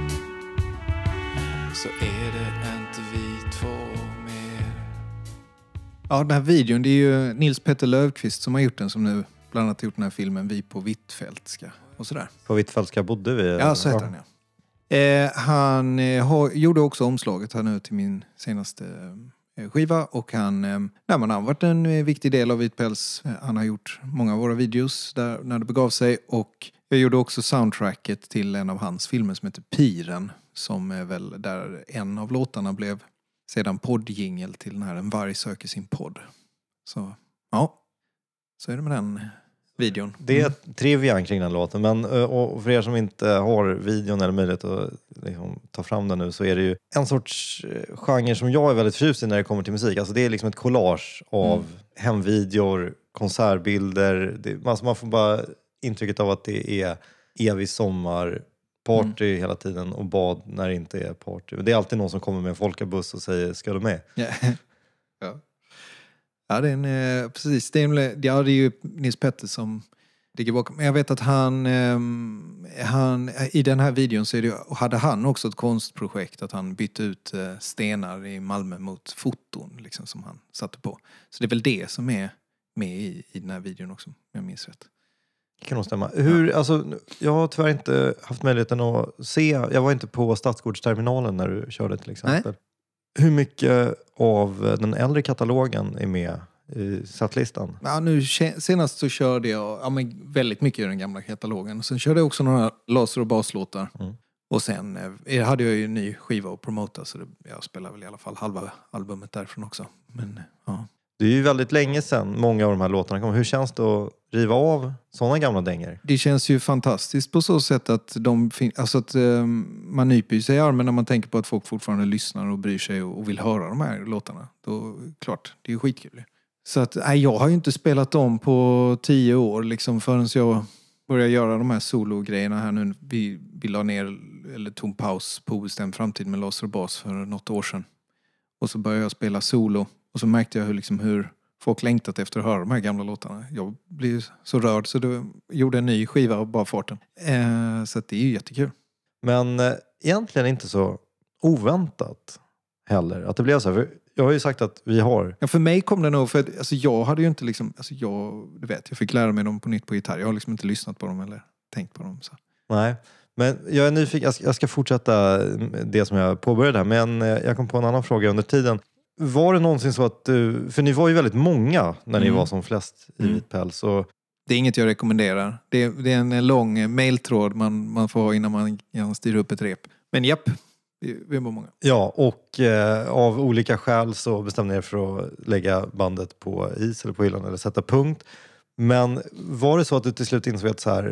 så är det inte vi två mer. Ja, den här videon, det är ju Nils Petter Löfqvist som har gjort den, som nu bland annat gjort den här filmen Vi på Hvitfeldtska och sådär. På Hvitfeldtska bodde vi? Ja, så heter ja. den, ja. Eh, han eh, har, gjorde också omslaget här nu till min senaste eh, skiva, och han, eh, nej, man har varit en eh, viktig del av Vit päls. Eh, han har gjort många av våra videos där, när det begav sig, och jag gjorde också soundtracket till en av hans filmer som heter Piren, som är väl där en av låtarna blev sedan poddjingel till den här En varg söker sin podd. Så ja, så är det med den videon. Det är trivian kring den låten, men och för er som inte har videon eller möjlighet att liksom ta fram den nu, så är det ju en sorts genre som jag är väldigt förtjust i när det kommer till musik. Alltså det är liksom ett collage av mm. hemvideor, konsertbilder. Det, alltså man får bara intrycket av att det är evig sommar, party mm. hela tiden, och bad när det inte är party. Det är alltid någon som kommer med en folkabuss och säger, ska du med? Yeah. Ja. Ja, det är en, eh, precis. Det är, ja, det är ju Nils Petter som ligger bakom. Men jag vet att han, eh, han i den här videon så är det, hade han också ett konstprojekt, att han bytte ut eh, stenar i Malmö mot foton liksom, som han satte på. Så det är väl det som är med i, i den här videon också, om jag minns rätt. Det kan nog stämma. Hur, alltså, jag har tyvärr inte haft möjligheten att se. Jag var inte på Stadsgårdsterminalen när du körde till exempel. Nej. Hur mycket av den äldre katalogen är med i setlistan? Ja, nu senast så körde jag ja, men väldigt mycket i den gamla katalogen. Sen körde jag också några laser- och baslåtar. Mm. Och sen eh, hade jag ju en ny skiva att promota, så det, jag spelar väl i alla fall halva albumet därifrån också. Men ja. Det är ju väldigt länge sedan många av de här låtarna kom. Hur känns det att riva av sådana gamla dänger? Det känns ju fantastiskt på så sätt att, de fin- alltså att um, man nyper sig i armen när man tänker på att folk fortfarande lyssnar och bryr sig och, och vill höra de här låtarna. Då, klart, det är ju skitkul. Så att, nej, jag har ju inte spelat dem på tio år liksom, förrän jag började göra de här solo-grejerna här nu. Vi, vi la ner, eller tog en paus på obestämd framtid med Laser och Bas för något år sedan. Och så började jag spela solo. Och så märkte jag hur, liksom, hur folk längtat efter att höra de här gamla låtarna. Jag blev så rörd så då gjorde en ny skiva av bara farten. Eh, så att det är ju jättekul. Men eh, egentligen inte så oväntat heller att det blev så här. För jag har ju sagt att vi har... Ja, för mig kom det nog, för att, alltså, jag hade ju inte liksom, alltså, jag, du vet, jag fick lära mig dem på nytt på gitarr. Jag har liksom inte lyssnat på dem eller tänkt på dem. Så. Nej, men jag är nyfiken. Jag ska, jag ska fortsätta det som jag påbörjade här. Men eh, jag kom på en annan fråga under tiden. Var det någonsin så att du, för ni var ju väldigt många när ni Mm. var som flest i Mm. Vit päls. Och Det är inget jag rekommenderar. Det är, det är en lång mailtråd man, man får ha innan man, man styr upp ett rep. Men japp, vi, vi var många. ja, och eh, av olika skäl så bestämde jag för att lägga bandet på is eller på hyllan eller sätta punkt. Men var det så att du till slut insåg att så här,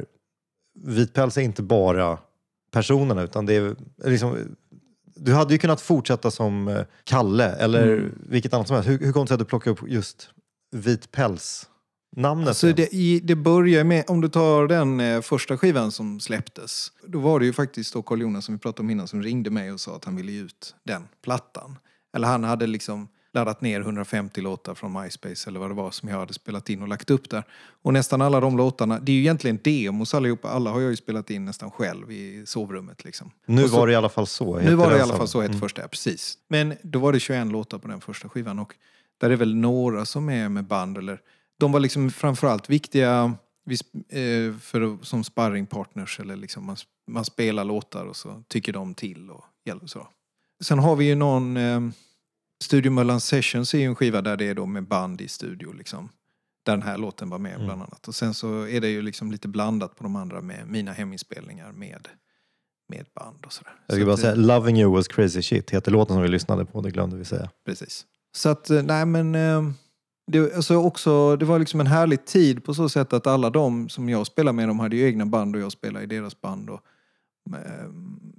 Vit päls är inte bara personerna utan det är liksom... Du hade ju kunnat fortsätta som eh, Kalle eller Mm. vilket annat som helst. Hur, hur kom det sig att du plockade upp just Vit päls namnet? Alltså det, i, det börjar med, om du tar den eh, första skivan som släpptes. Då var det ju faktiskt då Carl Jonas som vi pratade om innan som ringde mig och sa att han ville ge ut den plattan. Eller han hade liksom laddat ner hundrafemtio låtar från MySpace eller vad det var som jag hade spelat in och lagt upp där. Och nästan alla de låtarna, det är ju egentligen demos allihopa. Alla har jag ju spelat in nästan själv i sovrummet liksom. Nu Och så- var det i alla fall så. Nu heter var det den i alla som- fall så ett Mm. första, ja, precis. Men då var det tjugoett låtar på den första skivan och där är väl några som är med band eller de var liksom framförallt viktiga vi, eh, för, som sparringpartners eller liksom man, man spelar låtar och så tycker de till och hjälper så. Sen har vi ju någon eh, Studio Mullan Sessions är ju en skiva där det är då med band i studio liksom. Där den här låten var med Mm. bland annat. Och sen så är det ju liksom lite blandat på de andra med mina heminspelningar med med band och sådär. Jag Så ska bara att, säga, eh, Loving You Was Crazy Shit heter låten som vi lyssnade på, det glömde vi säga. Precis. Så att, eh, nej men, eh, det, alltså också, det var liksom en härlig tid på så sätt att alla de som jag spelar med, de hade ju egna band och jag spelade i deras band. Och, eh,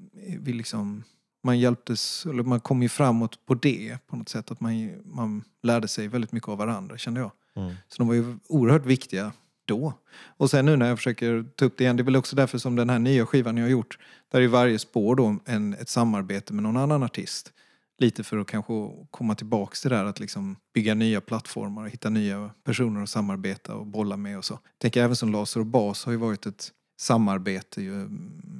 vi liksom, man hjälptes, eller man kom ju framåt på det på något sätt. Att man, man lärde sig väldigt mycket av varandra, kände jag. Mm. Så de var ju oerhört viktiga då. Och sen nu när jag försöker ta upp det igen, det är väl också därför som den här nya skivan jag har gjort, där är varje spår då en, ett samarbete med någon annan artist. Lite för att kanske komma tillbaka till det där att liksom bygga nya plattformar och hitta nya personer att samarbeta och bolla med och så. Jag tänker även som Laser och Bas har ju varit ett samarbete ju,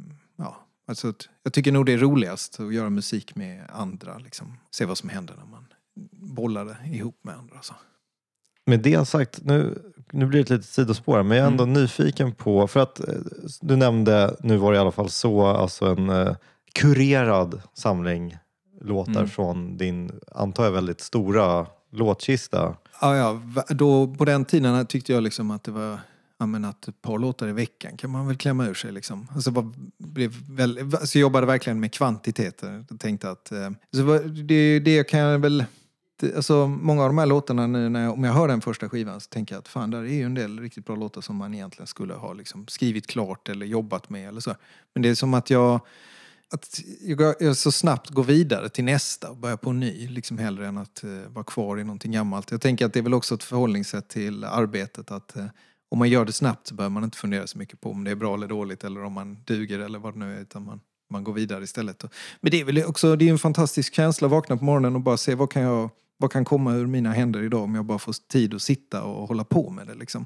ja, alltså att, jag tycker nog det är roligast att göra musik med andra liksom. Se vad som händer när man bollar det ihop med andra så. Med det sagt, nu, nu blir det ett litet sidospår, men jag är ändå Mm. nyfiken på, för att eh, du nämnde, nu var det i alla fall så, alltså en eh, kurerad samling låtar Mm. från din, antar jag, väldigt stora låtkista. Ja, ja, va- då, på den tiden tyckte jag liksom att det var, ja, men att ett par låtar i veckan kan man väl klämma ur sig liksom. Alltså, var, blev väl, alltså jag jobbade verkligen med kvantiteter. Jag tänkte att, eh, så var, det, det kan jag väl, det, alltså många av de här låtarna nu, när jag, om jag hör den första skivan så tänker jag att fan, där är ju en del riktigt bra låtar som man egentligen skulle ha liksom skrivit klart eller jobbat med eller så. Men det är som att jag att jag, jag så snabbt går vidare till nästa och börjar på en ny, liksom hellre än att uh, vara kvar i någonting gammalt. Jag tänker att det är väl också ett förhållningssätt till arbetet att uh, om man gör det snabbt så bör man inte fundera så mycket på om det är bra eller dåligt eller om man duger eller vad det nu är, utan man, man går vidare istället. Men det är väl också, det är en fantastisk känsla att vakna på morgonen och bara se vad kan jag, vad kan komma ur mina händer idag om jag bara får tid att sitta och hålla på med det liksom.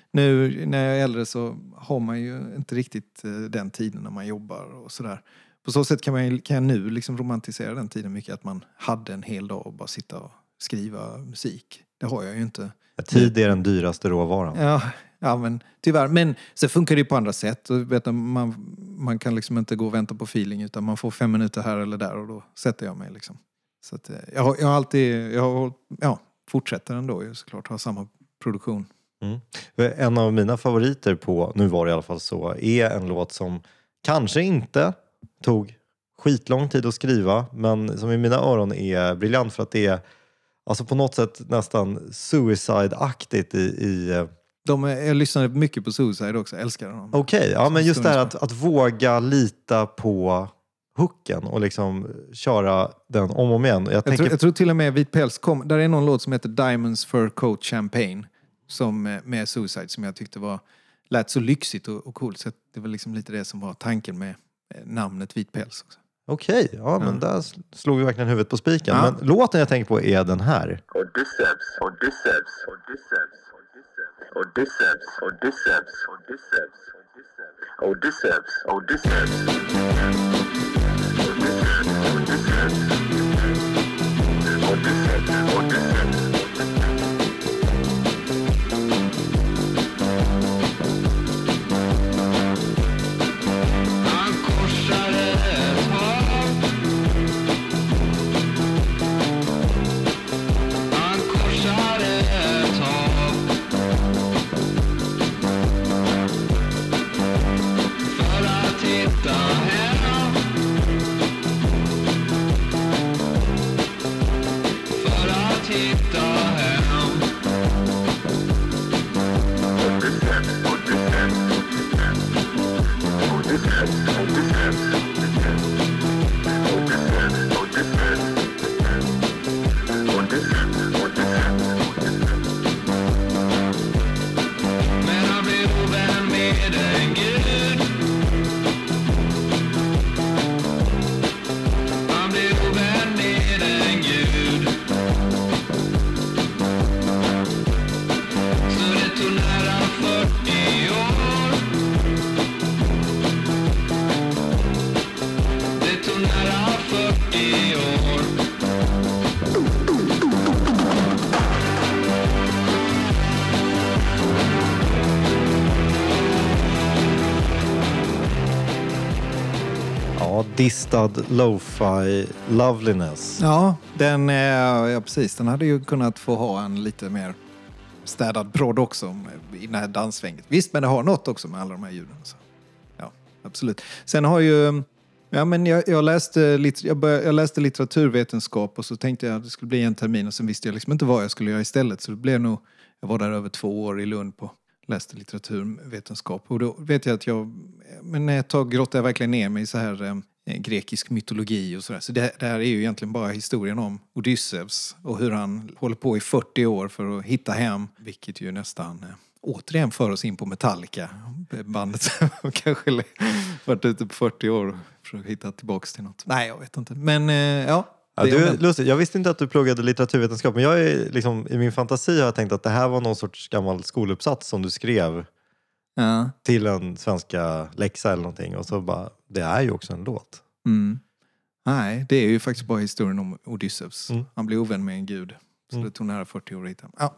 Nu när jag är äldre så har man ju inte riktigt uh, den tiden när man jobbar och sådär. På så sätt kan, man, kan jag nu liksom romantisera den tiden mycket, att man hade en hel dag och bara sitta och skriva musik. Det har jag ju inte. Tid är den dyraste råvaran. Ja, ja men tyvärr. Men så funkar det ju på andra sätt. Och vet du, man, man kan liksom inte gå och vänta på feeling, utan man får fem minuter här eller där och då sätter jag mig liksom. Så att, jag, har, jag har alltid, jag har, ja, fortsätter ändå ju såklart, ha samma produktion. Mm. En av mina favoriter på, nu var det i alla fall så, är en låt som kanske inte tog skitlång tid att skriva, men som i mina öron är briljant för att det är, alltså på något sätt nästan suicide-aktigt i... i De är, jag lyssnade mycket på Suicide också, älskar dem. Okej, okay, ja men just det här att, att våga lita på hooken och liksom köra den om och om igen. Jag, jag, tänker... tror, jag tror till och med Vit Päls kom, där är någon låt som heter Diamonds Fur Coat Champagne som med Suicide som jag tyckte var lät så lyxigt och, och coolt, så det var liksom lite det som var tanken med namnet Vit Päls också. Okej, okay, ja men ja. Där slog vi verkligen huvudet på spiken. Ja. Men låten jag tänker på är den här. Odysseus, Odysseus, Odysseus, Odysseus, Odysseus, Odysseus, Odysseus, Odysseus, Odysseus, Odysseus. Distad lo-fi loveliness. Ja, den, ja, precis. Den hade ju kunnat få ha en lite mer städad prodd också i den här danssvänget. Visst, men det har något också med alla de här ljuden. Så. Ja, absolut. Sen har ju... Ja, men jag, jag, läste, jag, började, jag läste litteraturvetenskap och så tänkte jag att det skulle bli en termin och sen visste jag liksom inte vad jag skulle göra istället. Så det blev nog... Jag var där över två år i Lund på läste litteraturvetenskap. Och då vet jag att jag... Men ett tag grottade jag verkligen ner mig i så här... Eh, grekisk mytologi och sådär. Så det, det här är ju egentligen bara historien om Odysseus och hur han håller på i fyrtio år för att hitta hem, vilket ju nästan eh, återigen för oss in på Metallica. Bandet kanske varit ute på fyrtio år för att hitta tillbaka till något. Nej, jag vet inte. Men eh, ja. Ja, du, är lustigt. Jag visste inte att du pluggade litteraturvetenskap, men jag är liksom, i min fantasi har jag tänkt att det här var någon sorts gammal skoluppsats som du skrev ja. Till en svenska läxa eller någonting. Och så bara, det är ju också en låt. Mm. Nej, det är ju faktiskt bara historien om Odysseus. Mm. Han blev ovän med en gud. Så mm. det tog nära fyrtio år att hitta. Ja.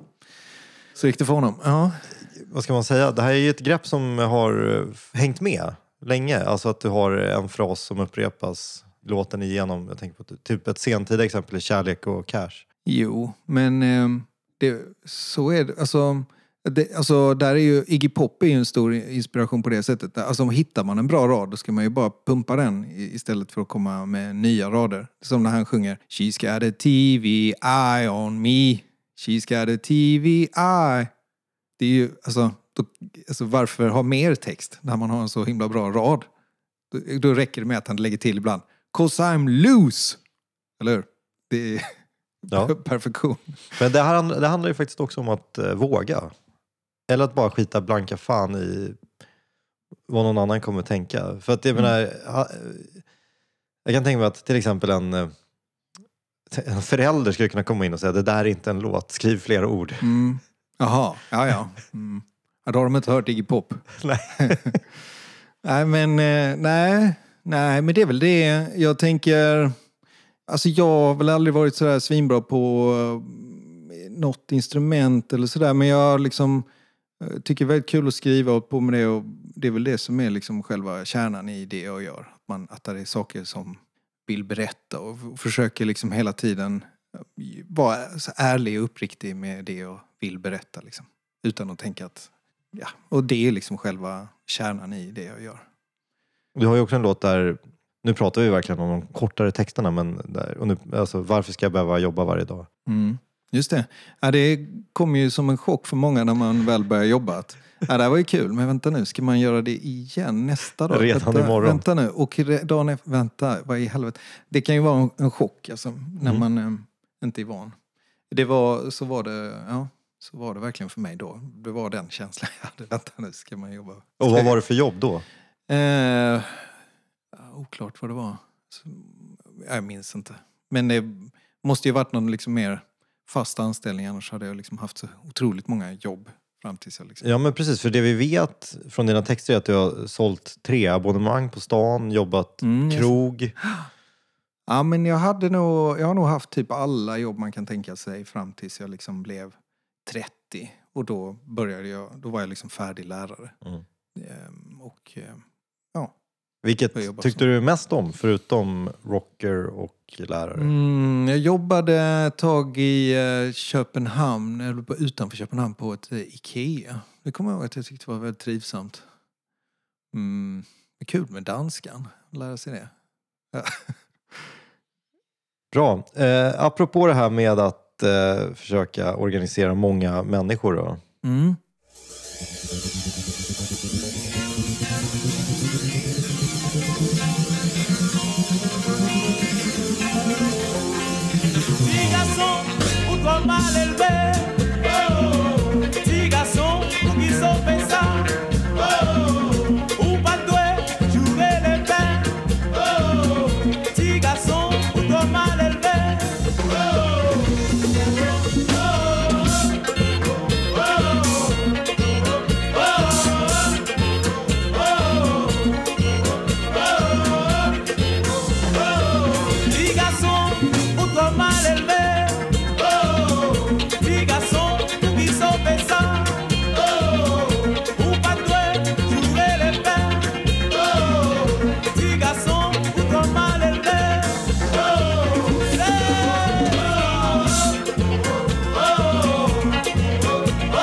Så gick det för honom. Ja. Vad ska man säga? Det här är ju ett grepp som har hängt med länge. Alltså att du har en fras som upprepas låten igenom. Jag tänker på typ ett sentida exempel, kärlek och cash. Jo, men eh, det, så är det. Alltså... Det, alltså där är ju Iggy Pop är ju en stor inspiration på det sättet. Alltså om hittar man en bra rad då ska man ju bara pumpa den istället för att komma med nya rader. Som när han sjunger She's got a T V eye on me. She's got a T V eye. Det är ju alltså, då, alltså varför ha mer text när man har en så himla bra rad? Då, då räcker det med att han lägger till ibland 'Cause I'm loose. Eller hur? Det är ja. perfektion. Men det, här, det handlar ju faktiskt också om att uh, våga. Eller att bara skita blanka fan i vad någon annan kommer tänka. För att jag mm. menar, jag kan tänka mig att till exempel en, en förälder skulle kunna komma in och säga det där är inte en låt, skriv flera ord. Mm. Jaha, ja ja. Mm. Ja, då har de inte hört Iggy Pop. Nej. nej, men nej, nej, men det är väl det. Jag tänker, alltså jag har väl aldrig varit så där svinbra på något instrument eller sådär, men jag liksom tycker det är väldigt kul att skriva och på med det, och det är väl det som är liksom själva kärnan i det jag gör. Att, man, att det är saker som vill berätta och försöker liksom hela tiden vara så ärlig och uppriktig med det jag vill berätta liksom. Utan att tänka att, ja, och det är liksom själva kärnan i det jag gör. Du har ju också en låt där, nu pratar vi verkligen om de kortare texterna, men där, och nu, alltså, varför ska jag behöva jobba varje dag? Mm. Just det. Ja, det kom ju som en chock för många när man väl började jobba. Att, ja, det här var ju kul, men vänta nu, ska man göra det igen nästa dag? Redan vänta, imorgon. Vänta nu, och dagen efter, vänta, vad i helvete? Det kan ju vara en, en chock alltså, när Mm. man eh, inte är van. Det var, så var det, ja, så var det verkligen för mig då. Det var den känslan jag hade, vänta nu, ska man jobba? Och vad var det för jobb då? Eh, ja, oklart vad det var. Så, jag minns inte. Men det måste ju varit någon liksom mer fast anställning, annars hade jag liksom haft så otroligt många jobb fram tills jag liksom... Ja men precis, för det vi vet från dina texter är att du har sålt tre abonnemang på stan, jobbat Mm, jag- krog. Ja, men jag hade nog, jag har nog haft typ alla jobb man kan tänka sig fram tills jag liksom blev trettio. Och då började jag, då var jag liksom färdig lärare. Mm. Ehm, och ehm, ja. Vilket Jag jobbar tyckte som- du mest om, förutom rocker och lärare? Mm, jag jobbade ett tag i eh, Köpenhamn, eller på- utanför Köpenhamn på ett eh, Ikea. Det kommer jag ihåg att jag tyckte var väldigt trivsamt. Mm, det är kul med danskan, lära sig det. Ja. Bra. Eh, apropå det här med att eh, försöka organisera många människor då. Mm. Petit garçon, ou toi mal élevé. Oh, petit garçon, ou qui sont fait ça. Oh, ou pas doué, jouer les peines. Oh, petit garçon, ou toi mal élevé. Oh, petit garçon, ou toi mal élevé. Oh, petit garçon, ou qui sont fait ça. Oh, ou pas doué, jouer les peines. Oh, petit garçon, ou toi mal élevé. Oh, c'est- oh, oh,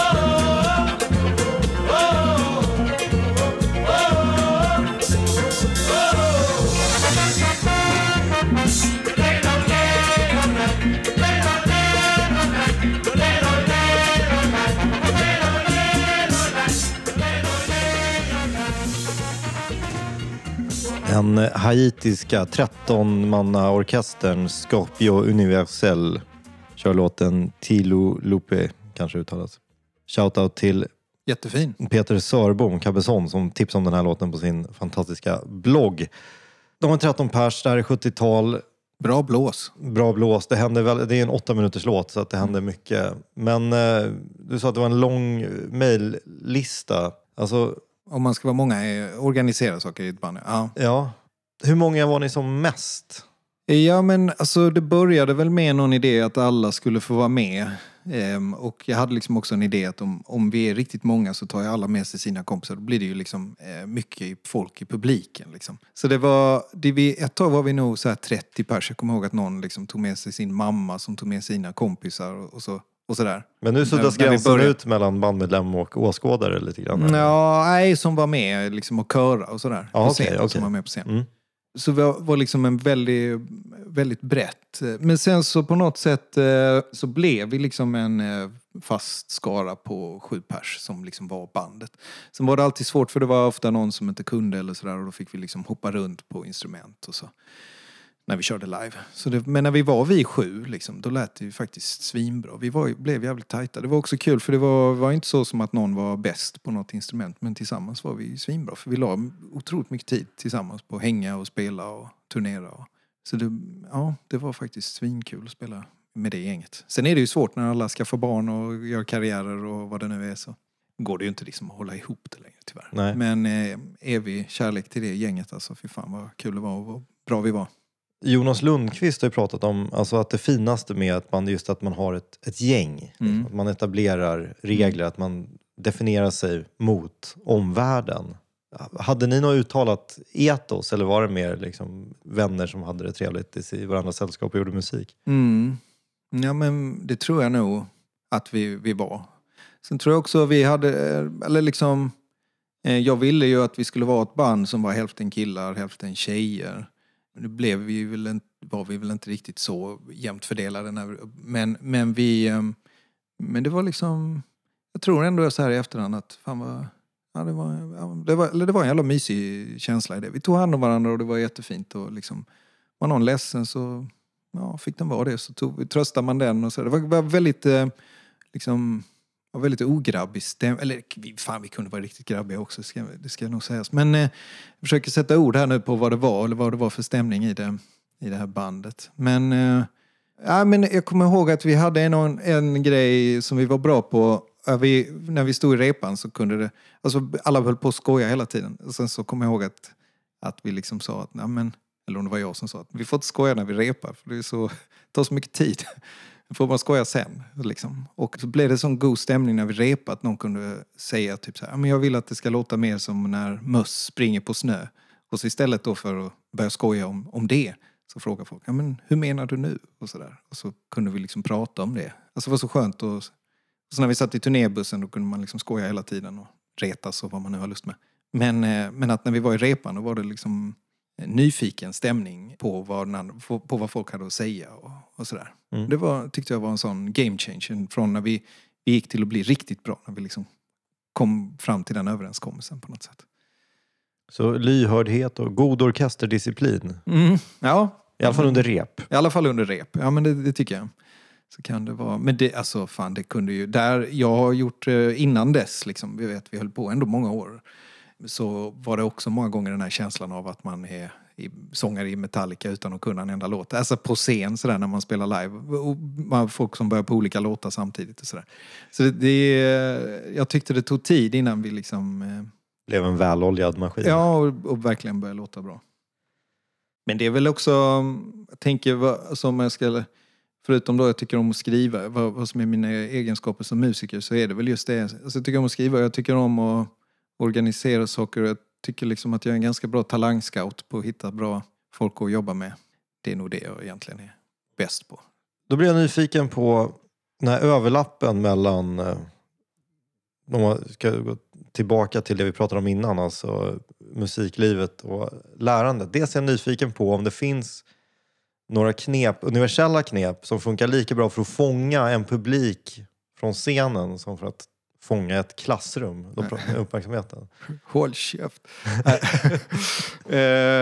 Den haitiska tretton-manna-orkestern Scorpio Universel kör låten Tilo Lupe, kanske uttalas. Shoutout till Jättefin. Peter Sörbom, Cabezon, som tipsade om den här låten på sin fantastiska blogg. De har tretton pers, det här är sjuttiotal. Bra blås. Bra blås, det händer väl, det är en åtta minuters låt så att det händer mycket. Men eh, du sa att det var en lång mejllista. Alltså, Om man ska vara många, eh, organisera saker i ett band. Ja. ja. Hur många var ni som mest? Ja, men alltså det började väl med någon idé att alla skulle få vara med. Ehm, och jag hade liksom också en idé att om, om vi är riktigt många så tar jag alla med sig sina kompisar. Då blir det ju liksom eh, mycket folk i publiken liksom. Så det var, det vi, ett tag var vi nog så här trettio pers. Jag kommer ihåg att någon liksom tog med sig sin mamma som tog med sina kompisar och, och så. Och sådär. Men nu suddas När- när vi gränsen började- ut mellan bandmedlem och åskådare lite grann. eller? Ja, nej, som var med liksom och köra och sådär. Ja, På okej, scen, okej. Som var med på scen. Mm. Så det var, var liksom en väldigt, väldigt brett. Men sen så på något sätt eh, så blev vi liksom en eh, fast skara på sju pers som liksom var bandet. Sen var det alltid svårt för det var ofta någon som inte kunde eller sådär och då fick vi liksom hoppa runt på instrument och så. När vi körde live. Så det, men när vi var vi sju liksom, då lät det ju faktiskt svinbra. Vi var, blev jävligt tajta. Det var också kul för det var, var inte så som att någon var bäst på något instrument. Men tillsammans var vi svinbra. För vi la otroligt mycket tid tillsammans på att hänga och spela och turnera. Och, så det, ja, det var faktiskt svinkul att spela med det gänget. Sen är det ju svårt när alla skaffar barn och gör karriärer och vad det nu är så. Går det ju inte liksom att hålla ihop det längre tyvärr. Nej. Men eh, evig kärlek till det gänget alltså. Fy fan vad kul det var och vad bra vi var. Jonas Lundqvist har ju pratat om alltså att det finaste med att man just att man har ett, ett gäng. Mm. Att man etablerar regler, att man definierar sig mot omvärlden. Hade ni något uttalat etos eller var det mer liksom vänner som hade det trevligt i varandras sällskap och gjorde musik? Mm. Ja, men det tror jag nog att vi, vi var. Sen tror jag också vi hade, eller liksom, eh, jag ville ju att vi skulle vara ett band som var hälften killar, hälften tjejer. Nu blev vi väl inte, var vi väl inte riktigt så jämnt fördelade. När, men, men vi... Men det var liksom... Jag tror ändå så här i efterhand att fan var, ja, det, var, ja, det, var, eller det var en jävla mysig känsla i det. Vi tog hand om varandra och det var jättefint. Och liksom, var någon ledsen så ja, fick den vara det. Så tog, tröstade man den. Och så. Det var, var väldigt... Liksom, var väldigt ograbbig stäm. Eller fan, vi kunde vara riktigt grabbiga också. Ska, det ska nog sägas. Men eh, jag försöker sätta ord här nu på vad det var. Eller vad det var för stämning i det, i det här bandet. Men... Eh, ja, men jag kommer ihåg att vi hade en, en grej som vi var bra på. Vi, när vi stod i repan så kunde det... Alltså alla höll på att skoja hela tiden. Och sen så kommer jag ihåg att, att vi liksom sa att... Nej, men, eller om det var jag som sa att vi får inte skoja när vi repar. För det, är så, det tar så mycket tid. Då får man skoja sen. Liksom. Och så blev det sån god stämning när vi repade. Att någon kunde säga typ så här... Men jag vill att det ska låta mer som när möss springer på snö. Och så istället då för att börja skoja om, om det... Så frågar folk, ja men hur menar du nu? Och så där. Och så kunde vi liksom prata om det. Alltså det var så skönt. Och, och så när vi satt i turnébussen då kunde man liksom skoja hela tiden och retas och vad man nu har lust med. Men, eh, men att när vi var i repan då var det liksom nyfiken stämning på vad, på, på vad folk hade att säga och, och sådär. Mm. Det var, tyckte jag var en sån game changer från när vi, vi gick till att bli riktigt bra. När vi liksom kom fram till den överenskommelsen på något sätt. Så lyhördhet och god orkesterdisciplin. Mm, ja. I alla fall under rep. I alla fall under rep. Ja, men det, det tycker jag. Så kan det vara. Men det, alltså fan, det kunde ju... Där jag har gjort innan dess, liksom, vi vet, vi höll på ändå många år. Så var det också många gånger den här känslan av att man är i, sångare i Metallica utan att kunna en enda låt. Alltså på scen sådär när man spelar live. Och man, folk som börjar på olika låtar samtidigt och sådär. Så det, det, jag tyckte det tog tid innan vi liksom... Blev en väloljad maskin. Ja, och, och verkligen började låta bra. Men det är väl också, jag tänker vad, som jag ska, förutom då jag tycker om att skriva, vad, vad som är mina egenskaper som musiker, så är det väl just det. Alltså jag tycker om att skriva, jag tycker om att organisera saker och jag tycker liksom att jag är en ganska bra talangscout på att hitta bra folk att jobba med. Det är nog det jag egentligen är bäst på. Då blir jag nyfiken på den här överlappen mellan, om man ska gå tillbaka till det vi pratade om innan, alltså musiklivet och lärandet. Dels är jag nyfiken på om det finns några knep, universella knep som funkar lika bra för att fånga en publik från scenen som för att fånga ett klassrum. Då pratar jag uppmärksamheten. Håll käft. uh,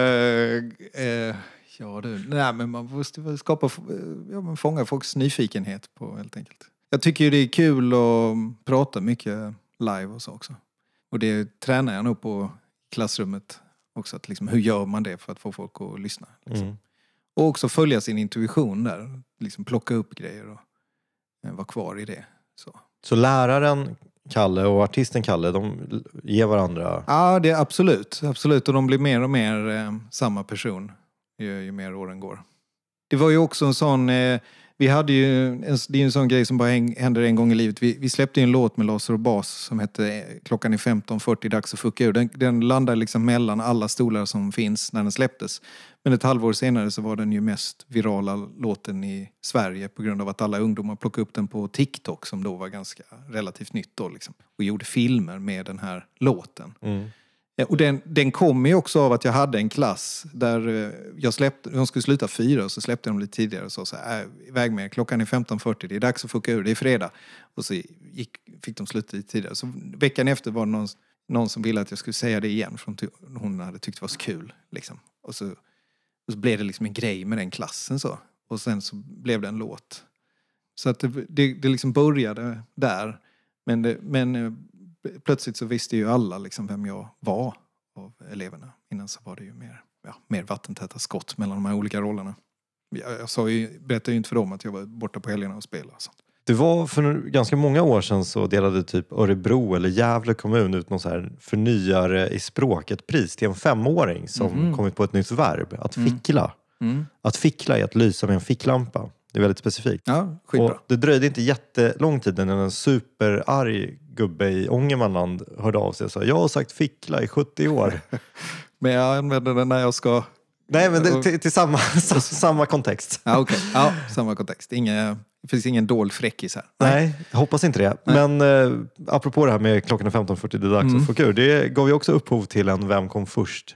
uh, ja du, nej men man måste skapa, ja, man fånga folks nyfikenhet på helt enkelt. Jag tycker ju det är kul att prata mycket live och så också. Och det tränar jag nog på klassrummet också. Att liksom, hur gör man det för att få folk att lyssna? Liksom. Mm. Och också följa sin intuition där. Liksom plocka upp grejer och eh, vara kvar i det. Så. Så läraren Kalle och artisten Kalle, de ger varandra... Ja, det är absolut. Absolut. Och de blir mer och mer eh, samma person ju, ju mer åren går. Det var ju också en sån... Eh, Vi hade ju, en, det är ju en sån grej som bara händer en gång i livet. Vi, vi släppte ju en låt med Laser och Bas som hette Klockan är femton fyrtio, dags att fucka ur. Den, den landade liksom mellan alla stolar som finns när den släpptes. Men ett halvår senare så var den ju mest virala låten i Sverige på grund av att alla ungdomar plockade upp den på TikTok som då var ganska relativt nytt då liksom. Och gjorde filmer med den här låten. Mm. Och den, den kom ju också av att jag hade en klass där jag släppte, de skulle sluta fyra och så släppte de lite tidigare och sa så här, äh, iväg med, klockan är femton fyrtio, det är dags att fucka ur, det är fredag. Och så gick, fick de sluta lite tidigare. Så veckan efter var det någon, någon som ville att jag skulle säga det igen, för hon hade tyckt det var så kul. Liksom. Och, så, och så blev det liksom en grej med den klassen så. Och sen så blev det en låt. Så att det, det, det liksom började där. Men, det, men plötsligt så visste ju alla liksom vem jag var av eleverna. Innan så var det ju mer, ja, mer vattentäta skott mellan de här olika rollerna. Jag, jag sa ju, berättade ju inte för dem att jag var borta på helgerna och spelade. Och sånt. Det var för ganska många år sedan så delade typ Örebro eller Gävle kommun ut någon så här förnyare i språk, ett pris till en femåring som mm. kommit på ett nytt verb. Att fickla. Mm. Att fickla är att lysa med en ficklampa. Det är väldigt specifikt. Ja, skitbra. Och det dröjde inte jättelång tid när en superarg gubbe i Ångermanland hörde av sig och sa, jag har sagt fickla i sjuttio år. Men jag använder den när jag ska... Nej, men det, till, till samma, samma kontext. Ja, okej. Okay. Ja, samma kontext. Inga, det finns ingen dold fräckis här. Nej, Nej jag hoppas inte det. Nej. Men eh, apropå det här med klockan är femton fyrtio, det är dags mm. att få kul. Det gav ju också upphov till en Vem kom först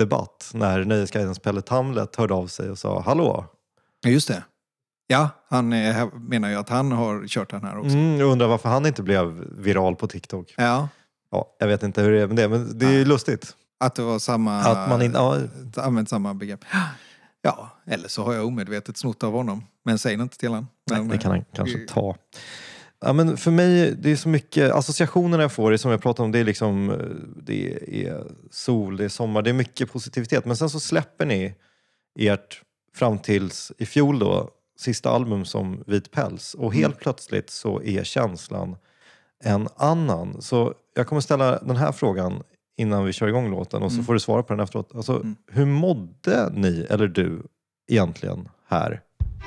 debatt när Nöjesguidens Pelle Tamlet hörde av sig och sa hallå. Ja, just det. Ja, han är, menar ju att han har kört den här också. Mm, jag undrar varför han inte blev viral på TikTok. Ja. Ja, jag vet inte hur det är med det, men det är ju lustigt. Att det var samma... Att man inte... Ja. Använt samma begrepp. Ja, eller så har jag omedvetet snott av honom. Men säg inte till honom. Men, Nej, det kan han kanske ta. Ja, men för mig, det är så mycket... Associationerna jag får, det som jag pratar om, det är liksom... Det är sol, det är sommar, det är mycket positivitet. Men sen så släpper ni ert fram tills i fjol då, sista album som Vit päls. Och helt mm. plötsligt så är känslan en annan. Så jag kommer ställa den här frågan innan vi kör igång låten. Och så mm. får du svara på den efteråt. Alltså, mm. hur mådde ni, eller du, egentligen här?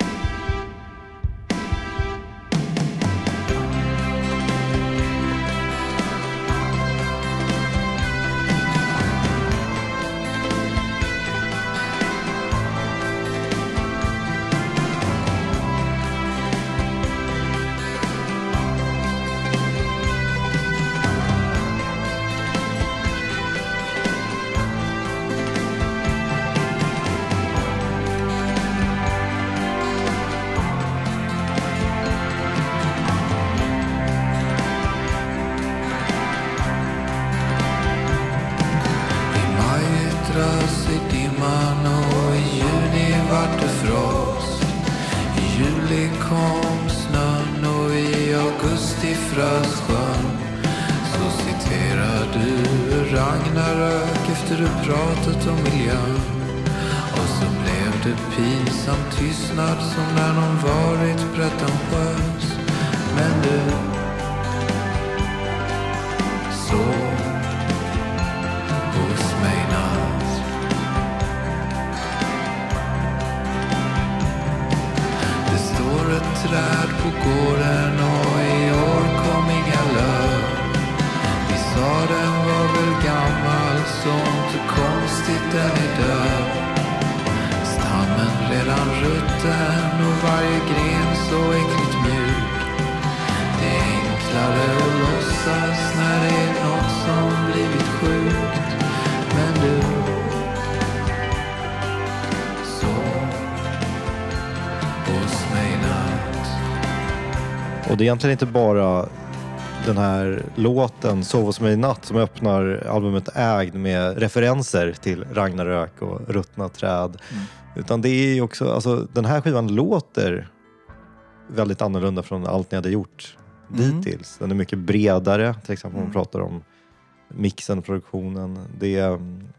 Och det är egentligen inte bara den här låten Sov hos mig i natt som öppnar albumet Ägd med referenser till Ragnarök och ruttna träd. Mm. Utan det är också, alltså den här skivan låter väldigt annorlunda från allt ni hade gjort mm. dittills. Den är mycket bredare, till exempel om man pratar om mixen, produktionen. Det,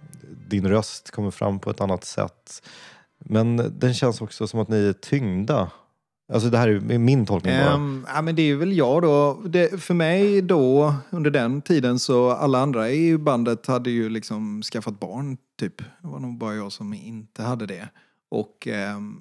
din röst kommer fram på ett annat sätt. Men den känns också som att ni är tyngda. Alltså det här är min tolkning bara. Um, ja, men det är väl jag då. Det, för mig då, under den tiden, så alla andra i bandet hade ju liksom skaffat barn, typ. Det var nog bara jag som inte hade det. Och um,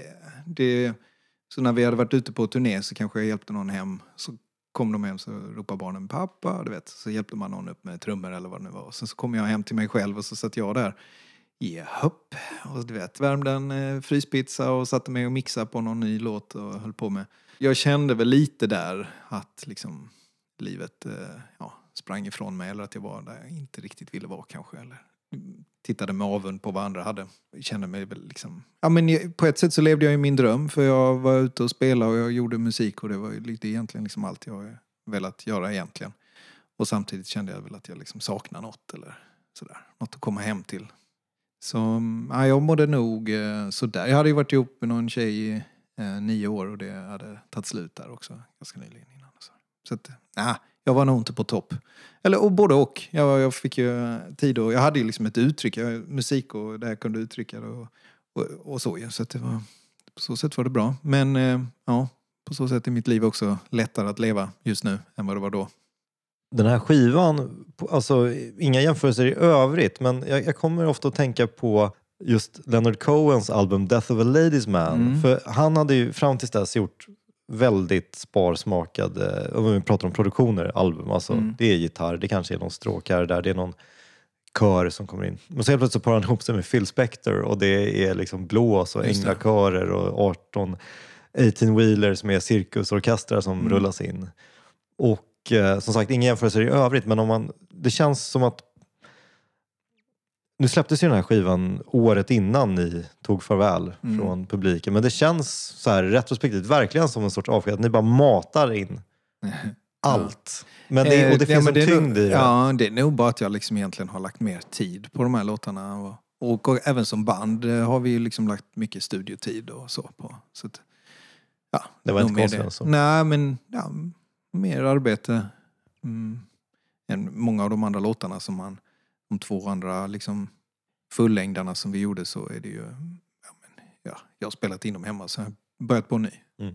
det, så när vi hade varit ute på turné så kanske jag hjälpte någon hem. Så kom de hem så ropade barnen pappa, du vet. Så hjälpte man någon upp med trummor eller vad det nu var. Sen så kom jag hem till mig själv och så satt jag där. Japp, och du vet, värmde en eh, fryspizza och satte mig och mixade på någon ny låt och höll på med. Jag kände väl lite där att liksom livet eh, ja, sprang ifrån mig, eller att jag var där jag inte riktigt ville vara kanske, eller tittade med avund på vad andra hade. Jag kände mig väl liksom, ja men på ett sätt så levde jag i min dröm, för jag var ute och spelade och jag gjorde musik och det var ju lite egentligen liksom allt jag velat göra egentligen. Och samtidigt kände jag väl att jag liksom saknar något eller sådär, något att komma hem till. Så ja, jag mådde nog eh, sådär. Jag hade ju varit ihop med någon tjej i eh, nio år och det hade tagit slut där också ganska nyligen innan. Så, så att, nej, jag var nog inte på topp. Eller och både och. Jag, jag fick ju tid och jag hade ju liksom ett uttryck, jag, musik och där jag kunde uttrycka det och, och, och så. Så att det var, på så sätt var det bra. Men eh, ja, på så sätt är mitt liv också lättare att leva just nu än vad det var då. Den här skivan, alltså inga jämförelser i övrigt, men jag, jag kommer ofta att tänka på just Leonard Cohens album Death of a Ladies Man. Mm. För han hade ju fram till dess gjort väldigt sparsmakade, om vi pratar om produktioner, album. Alltså mm. det är gitarr, det kanske är någon stråkare där, det är någon kör som kommer in. Men så helt plötsligt parar han ihop sig med Phil Spector och det är liksom blås och änglakörer och arton arton-wheeler som är cirkusorkestrar som mm. rullas in. Och som sagt, inga jämförelser i övrigt, men om man, det känns som att Nu släpptes ju den här skivan året innan ni tog farväl Mm. från publiken. Men det känns så här retrospektivt verkligen som en sorts avsked. Ni bara matar in allt. Men det, och det Eh, finns ja, men en det är tyngd nog, i det. Ja, det är nog bara att jag liksom egentligen har lagt mer tid på de här låtarna. Och, och, och även som band eh, har vi ju liksom lagt mycket studiotid och så på. Så att, ja, Det var nog inte mer konstigt det. alltså. Nej, men ja, mer arbete mm, än många av de andra låtarna som man, de två andra liksom fullängdarna som vi gjorde, så är det ju, ja, men, ja, jag har spelat in dem hemma så jag har börjat på en ny. Mm.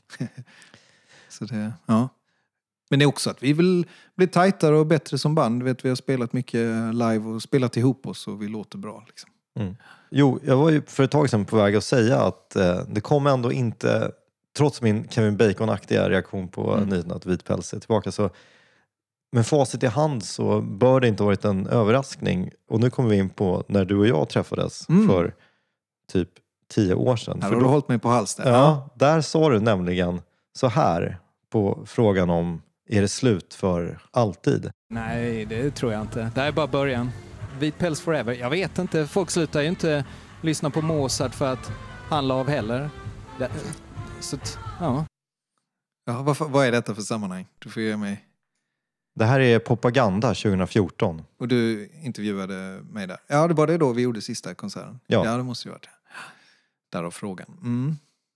Så det, ja. Men det är också att vi vill bli tajtare och bättre som band. Vet, vi har spelat mycket live och spelat ihop oss och vi låter bra. Liksom. Mm. Jo, jag var ju för ett tag sedan på väg att säga att eh, det kommer ändå inte, trots min Kevin Bacon-aktiga reaktion på Mm. nyheten att Vitpäls är tillbaka, så med facit i hand så bör det inte ha varit en överraskning. Och nu kommer vi in på när du och jag träffades Mm. för typ tio år sedan. Här För har du då, hållit mig på hals där. ja, där sa du nämligen så här på frågan om är det slut för alltid? Nej, det tror jag inte. Det här är bara början. Vitpäls forever. Jag vet inte. Folk slutar ju inte lyssna på Mozart för att han la av heller. Det, så att, ja. Ja, vad, vad är detta för sammanhang? Du får ge mig. Det här är Propaganda tjugo fjorton. Och du intervjuade mig där. Ja, det var det då vi gjorde sista konserten. Ja. Ja, det måste ju varit det. Därav frågan. Mm.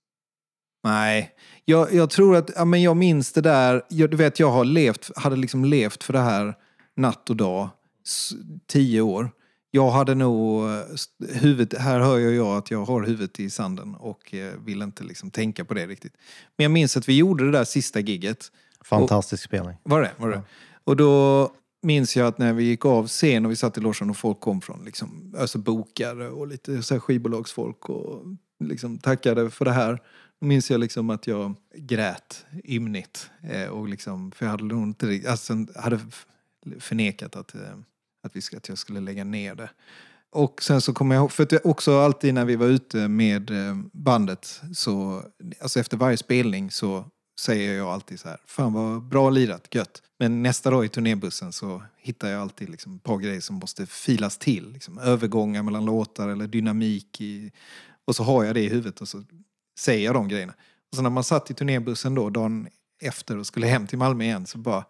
Nej, jag, jag tror att, ja, men jag minns det där. Jag, du vet, jag har levt, hade liksom levt för det här natt och dag. S- tio år. Jag hade nog eh, st- huvudet, här hör jag, jag att jag har huvudet i sanden och eh, vill inte liksom tänka på det riktigt. Men jag minns att vi gjorde det där sista gigget. Fantastisk spelning. Var det? Var det? Och då minns jag att när vi gick av scen och vi satt i logen och folk kom från liksom, alltså bokare och lite så här skivbolagsfolk och liksom tackade för det här. Då minns jag liksom att jag grät ymnigt. Eh, och liksom, för jag hade nog inte riktigt, alltså, hade förnekat att, eh, att, vi, att jag skulle lägga ner det. Och sen så kommer jag ihåg, för att jag också alltid när vi var ute med eh, bandet så, alltså efter varje spelning så säger jag alltid så här, fan vad bra lirat, gött. Men nästa dag i turnébussen så hittar jag alltid liksom ett par grejer som måste filas till. Liksom övergångar mellan låtar eller dynamik i, och så har jag det i huvudet och så säger jag de grejerna. Och så när man satt i turnébussen då dagen efter och skulle hem till Malmö igen så bara,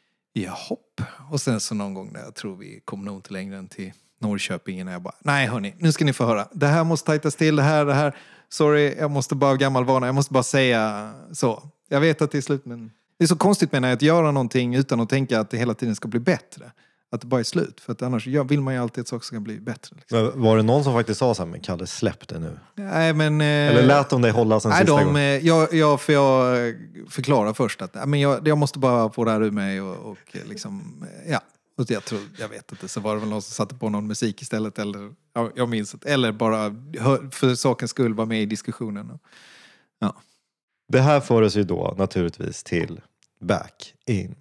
ja hopp. Och sen så någon gång där jag tror vi kom nog inte längre än till Norrköping innan jag bara, nej hörni, nu ska ni få höra. Det här måste tajtas till, det här, det här. Sorry, jag måste bara av gammal vana, jag måste bara säga så. Jag vet att det är slut, men det är så konstigt menar jag att göra någonting utan att tänka att det hela tiden ska bli bättre. Att det bara är slut. För att annars vill man ju alltid att saker ska bli bättre. Liksom. Men var det någon som faktiskt sa så här, men Kalle, släpp det nu? Nej, men... Eh, Eller lät de dig hålla sen nej, sista de, gången? eh, jag, jag, för jag förklarar först att nej, men jag, jag måste bara få det här ur mig och, och eh, liksom, eh, ja. Och jag tror, jag vet inte, så var det väl någon som satte på någon musik istället eller, ja, jag minns inte. Eller bara för sakens skull var med i diskussionen. Ja. Det här för oss ju då naturligtvis till Back in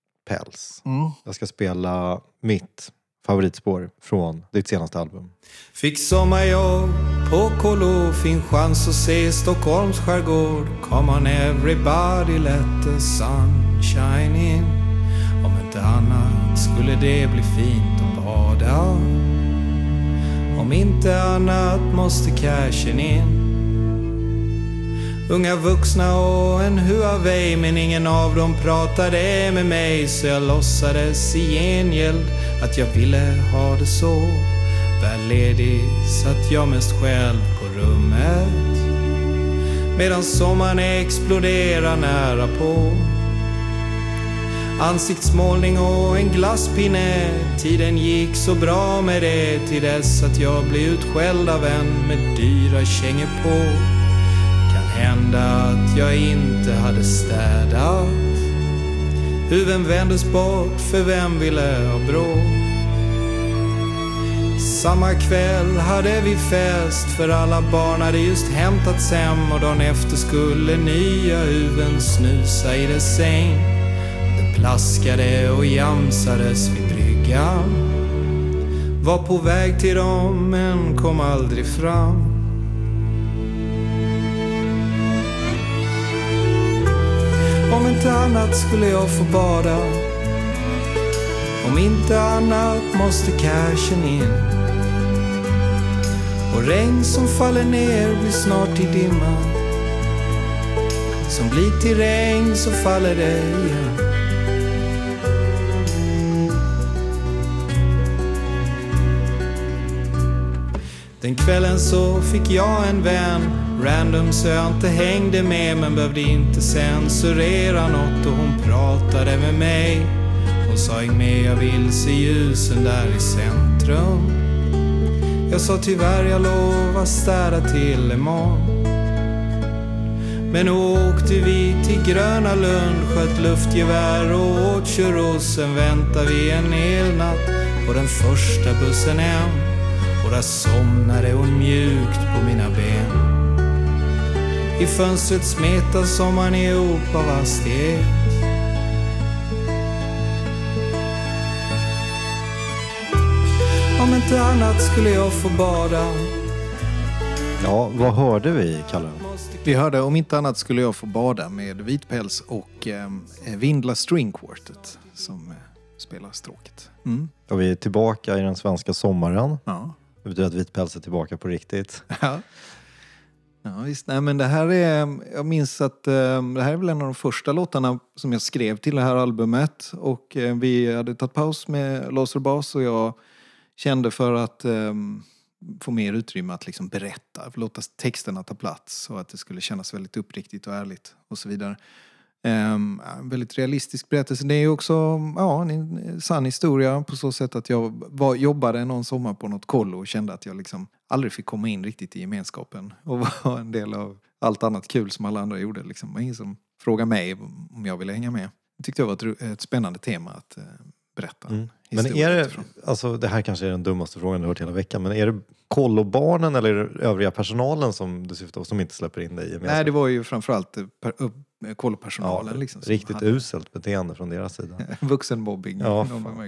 Päls. Mm. Jag ska spela mitt favoritspår från ditt senaste album. Fick sommarjobb på Kolo, fin chans att se Stockholms skärgård. Come on everybody, let the sun shine in. Om inte annat skulle det bli fint att bada. Om inte annat måste cashen in. Unga vuxna och en Huawei, men ingen av dem pratade med mig. Så jag låtsades i gengäld att jag ville ha det så. Väl ledig satt jag mest själv på rummet, medan sommaren exploderar nära på. Ansiktsmålning och en glasspinne, tiden gick så bra med det, till dess att jag blev utskälld av en med dyra kängor på. Hända att jag inte hade städat, huvuden vändes bort, för vem ville ha bråk. Samma kväll hade vi fest, för alla barn hade just hämtats hem. Och dagen efter skulle nya huvuden snusa i dess säng. Det plaskade och jamsades vid bryggan, var på väg till dem men kom aldrig fram. Om inte annat skulle jag få bada. Om inte annat måste cashen in. Och regn som faller ner blir snart till dimma, som blir till regn så faller det igen. Den kvällen så fick jag en vän, random så jag inte hängde med, men behövde inte censurera något, och hon pratade med mig. Hon sa häng med, jag vill se ljusen där i centrum. Jag sa tyvärr jag lovar städa till imorgon. Men nu åkte vi till Gröna Lund, sköt luftgevär och åt churros. Sen väntade vi en hel natt på den första bussen hem, och där somnade hon mjukt på mina ben. I fönstret smetar sommaren ihop av hastighet. Om inte annat skulle jag få bada. Ja, vad hörde vi, Kalle? Vi hörde om inte annat skulle jag få bada med Vitpäls och eh, Vindla String Quartet som eh, spelar stråket. Mm. Och vi är tillbaka i den svenska sommaren. Ja. Det betyder att Vitpäls är tillbaka på riktigt. Ja. Ja, visst. Nej, men det här är, jag minns att eh, det här är väl en av de första låtarna som jag skrev till det här albumet. Och eh, vi hade tagit paus med Laser Bass, och jag kände för att eh, få mer utrymme att liksom berätta, låta texterna ta plats, så att det skulle kännas väldigt uppriktigt och ärligt och så vidare. Um, en väldigt realistisk berättelse. Det är ju också ja, en sann historia på så sätt att jag var, jobbade någon sommar på något kollo och kände att jag liksom aldrig fick komma in riktigt i gemenskapen och var en del av allt annat kul som alla andra gjorde. Liksom. Det var ingen som frågade mig om jag ville hänga med. Det tyckte jag var ett, ett spännande tema att uh, berätta. Mm. Men är det, alltså det här kanske är den dummaste frågan du har hört hela veckan, men är det kollobarnen eller övriga personalen som du syftar på som inte släpper in dig i gemenskap? Nej, det var ju framförallt per, upp, kollopersonalen. Ja, liksom, riktigt hade uselt beteende från deras sida. Vuxenmobbing. Ja,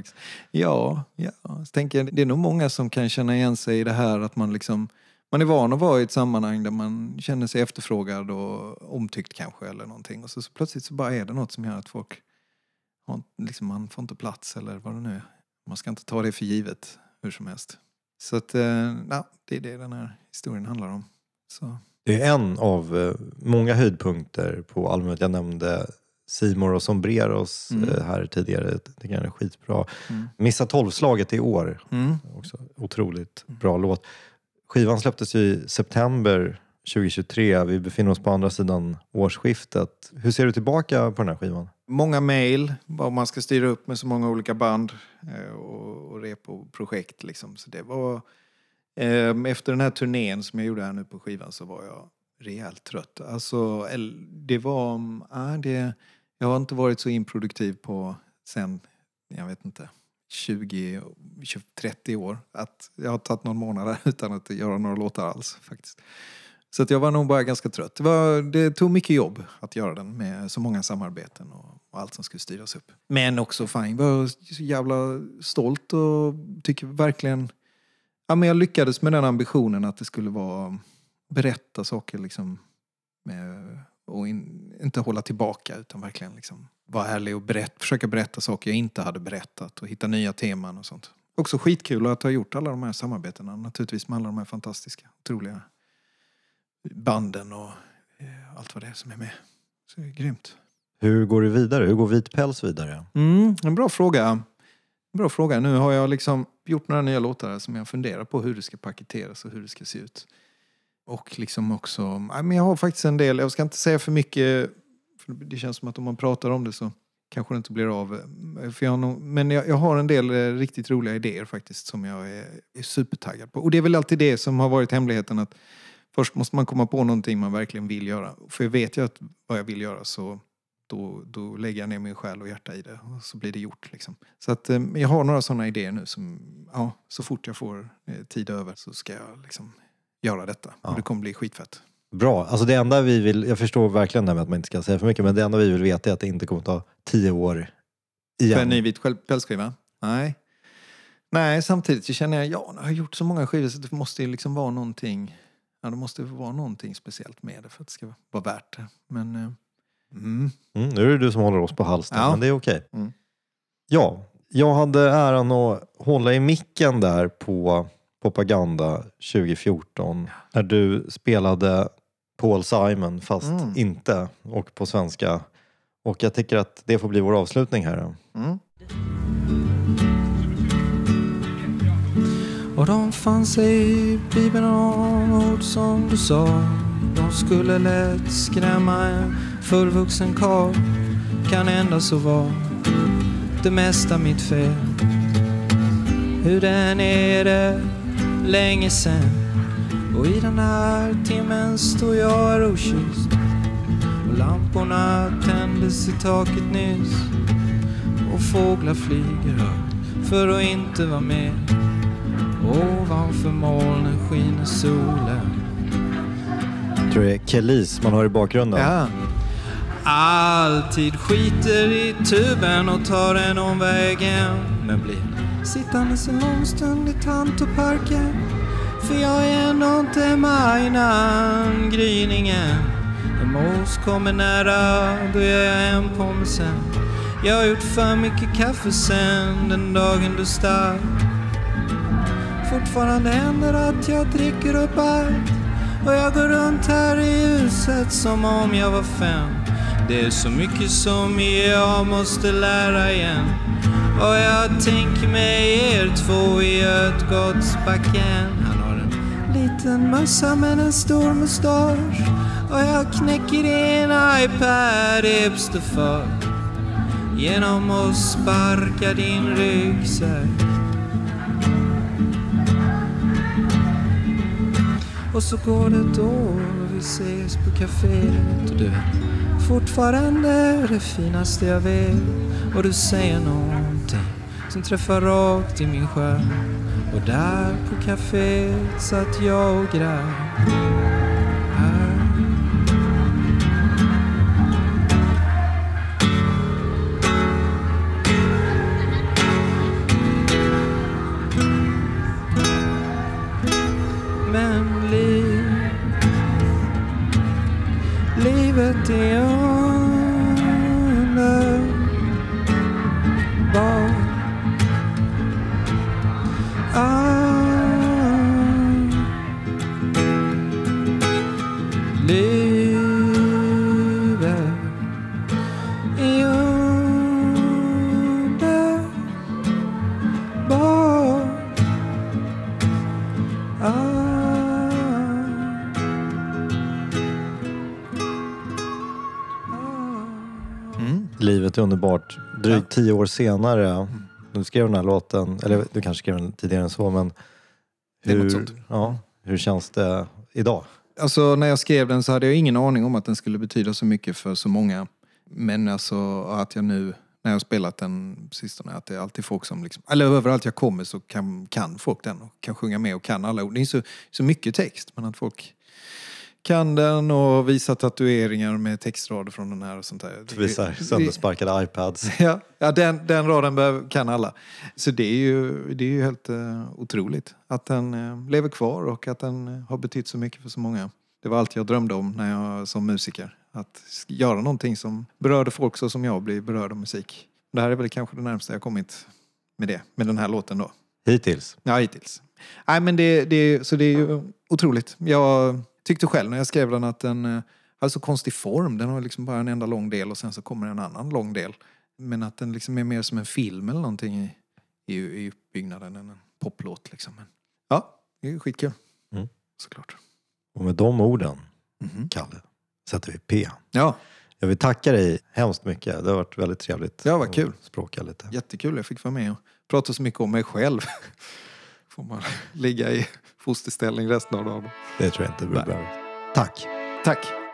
ja, ja. Så tänker jag, det är nog många som kan känna igen sig i det här att man liksom, man är van att vara i ett sammanhang där man känner sig efterfrågad och omtyckt kanske eller någonting. Och så, så plötsligt så bara är det något som gör att folk har, liksom, man får inte plats eller vad det nu är. Man ska inte ta det för givet hur som helst. Så att, eh, ja, det är det den här historien handlar om. Så. Det är en av eh, många höjdpunkter på albumet. Jag nämnde Simor och Sombreros mm. eh, här tidigare. Det tycker jag är skitbra. Mm. Missa tolvslaget i år. Mm. Också otroligt mm. bra låt. Skivan släpptes ju i september tjugohundratjugotre. Vi befinner oss på andra sidan årsskiftet. Hur ser du tillbaka på den här skivan? Många mejl, vad man ska styra upp med så många olika band eh, och, och rep och projekt liksom. Så det var eh, efter den här turnén som jag gjorde här nu på skivan så var jag rejält trött. Alltså det var äh, det, jag har inte varit så improduktiv på sen, jag vet inte, tjugo trettio år. Att jag har tagit någon månad utan att göra några låtar alls faktiskt. Så att jag var nog bara ganska trött. Det, var, det tog mycket jobb att göra den med så många samarbeten och, och allt som skulle styras upp. Men också fan, jag var så jävla stolt och tycker verkligen... Ja, men jag lyckades med den ambitionen att det skulle vara berätta saker liksom med, och in, inte hålla tillbaka utan verkligen liksom vara ärlig och berätt, försöka berätta saker jag inte hade berättat och hitta nya teman och sånt. Också skitkul att ha gjort alla de här samarbetena naturligtvis med alla de här fantastiska, otroliga banden och eh, allt vad det är som är med. Så det är grymt. Hur går du vidare? Hur går Vitpäls vidare? Mm, en bra fråga. En bra fråga. Nu har jag liksom gjort några nya låtar som jag funderar på hur det ska paketeras och hur det ska se ut. Och liksom också, nej, men jag har faktiskt en del, jag ska inte säga för mycket, för det känns som att om man pratar om det så kanske det inte blir av. För jag har nog, men jag, jag har en del riktigt roliga idéer faktiskt som jag är, är supertaggad på. Och det är väl alltid det som har varit hemligheten, att först måste man komma på någonting man verkligen vill göra. För jag vet ju att vad jag vill göra, så då, då lägger jag ner min själ och hjärta i det. Och så blir det gjort liksom. Så att eh, jag har några sådana idéer nu som, ja, så fort jag får eh, tid över så ska jag liksom göra detta. Ja. Och det kommer bli skitfett. Bra. Alltså det enda vi vill, jag förstår verkligen det med att man inte ska säga för mycket, men det enda vi vill veta är att det inte kommer ta tio år igen. För en ny vit pälsskiva? Nej. Nej, samtidigt så känner jag, ja, jag har gjort så många skivor så det måste ju liksom vara någonting, ja, det måste vara någonting speciellt med det för att det ska vara värt det. Men, eh, mm. Mm, nu är det du som håller oss på halsen, ja. Men det är okej. Mm. Ja, jag hade äran att hålla i micken där på propaganda tjugo fjorton. När du spelade Paul Simon fast mm. inte. Och på svenska. Och jag tycker att det får bli vår avslutning här. Mm. Och de fann sig i Bibeln och ord som du sa. De skulle lätt skrämma en fullvuxen karl. Kan ändå så vara det mesta mitt fel. Hur den är det länge sen. Och i den här timmen står jag rokysst. Och lamporna tändes i taket nyss. Och fåglar flyger högt för att inte vara med. Ovanför molnen skiner solen. Jag tror det är Kelis man har i bakgrunden. Ja. Alltid skiter i tuben och tar en omvägen. Men blir sittande så lång stund i Tantoparken. För jag är ändå inte majnan gryningen. En mos kommer nära, då gör jag en på mig sen. Jag har gjort för mycket kaffe sen den dagen du stark. Fortfarande händer att jag dricker upp allt. Och jag går runt här i huset som om jag var fem. Det är så mycket som jag måste lära igen. Och jag tänker mig er två i Götgatsbacken. Han har en liten mössa men en stor mustasch. Och jag knäcker en iPad hipster för. Genom att sparka din ryggsäck. Och så går det ett år och vi ses på kaféet. Och du är fortfarande det finaste jag vet. Och du säger någonting som träffar rakt i min själ. Och där på kaféet satt jag och grät. Livet är underbart. Ah, livet är underbart. Ah. Livet är underbart. Drygt ja. tio år senare. Du skrev den här låten. Eller du kanske skrev den tidigare än så. Men hur, ja, hur känns det idag? Alltså när jag skrev den så hade jag ingen aning om att den skulle betyda så mycket för så många. Men alltså att jag nu, när jag har spelat den sistone, att det är alltid folk som liksom, eller överallt jag kommer så kan, kan folk den och kan sjunga med och kan alla ord. Det är så, så mycket text, men att folk kan den och visa tatueringar med textrader från den här och sånt där. Visar söndersparkade iPads. Ja, ja den, den raden kan alla. Så det är ju, det är ju helt uh, otroligt att den uh, lever kvar och att den uh, har betytt så mycket för så många. Det var allt jag drömde om när jag som musiker. Att göra någonting som berörde folk så som jag blir berörd av musik. Det här är väl kanske det närmaste jag kommit med det. Med den här låten då. Hittills? Ja, hittills. Nej, men det, det, så det är ju otroligt. Jag tyckte själv när jag skrev den att den hade så konstig form. Den har liksom bara en enda lång del och sen så kommer en annan lång del. Men att den liksom är mer som en film eller någonting i, i, i uppbyggnaden än en poplåt liksom. Men, ja, det är skitkul. Mm. Såklart. Och med de orden, mm-hmm. Kalle, sätter vi P. Ja. Jag vill tacka dig hemskt mycket. Det har varit väldigt trevligt. Det var kul. Språka lite. Jättekul. Jag fick vara med och prata så mycket om mig själv. Får man ligga i fosterställning resten av dagen. Det tror jag inte du behöver. Tack. Tack.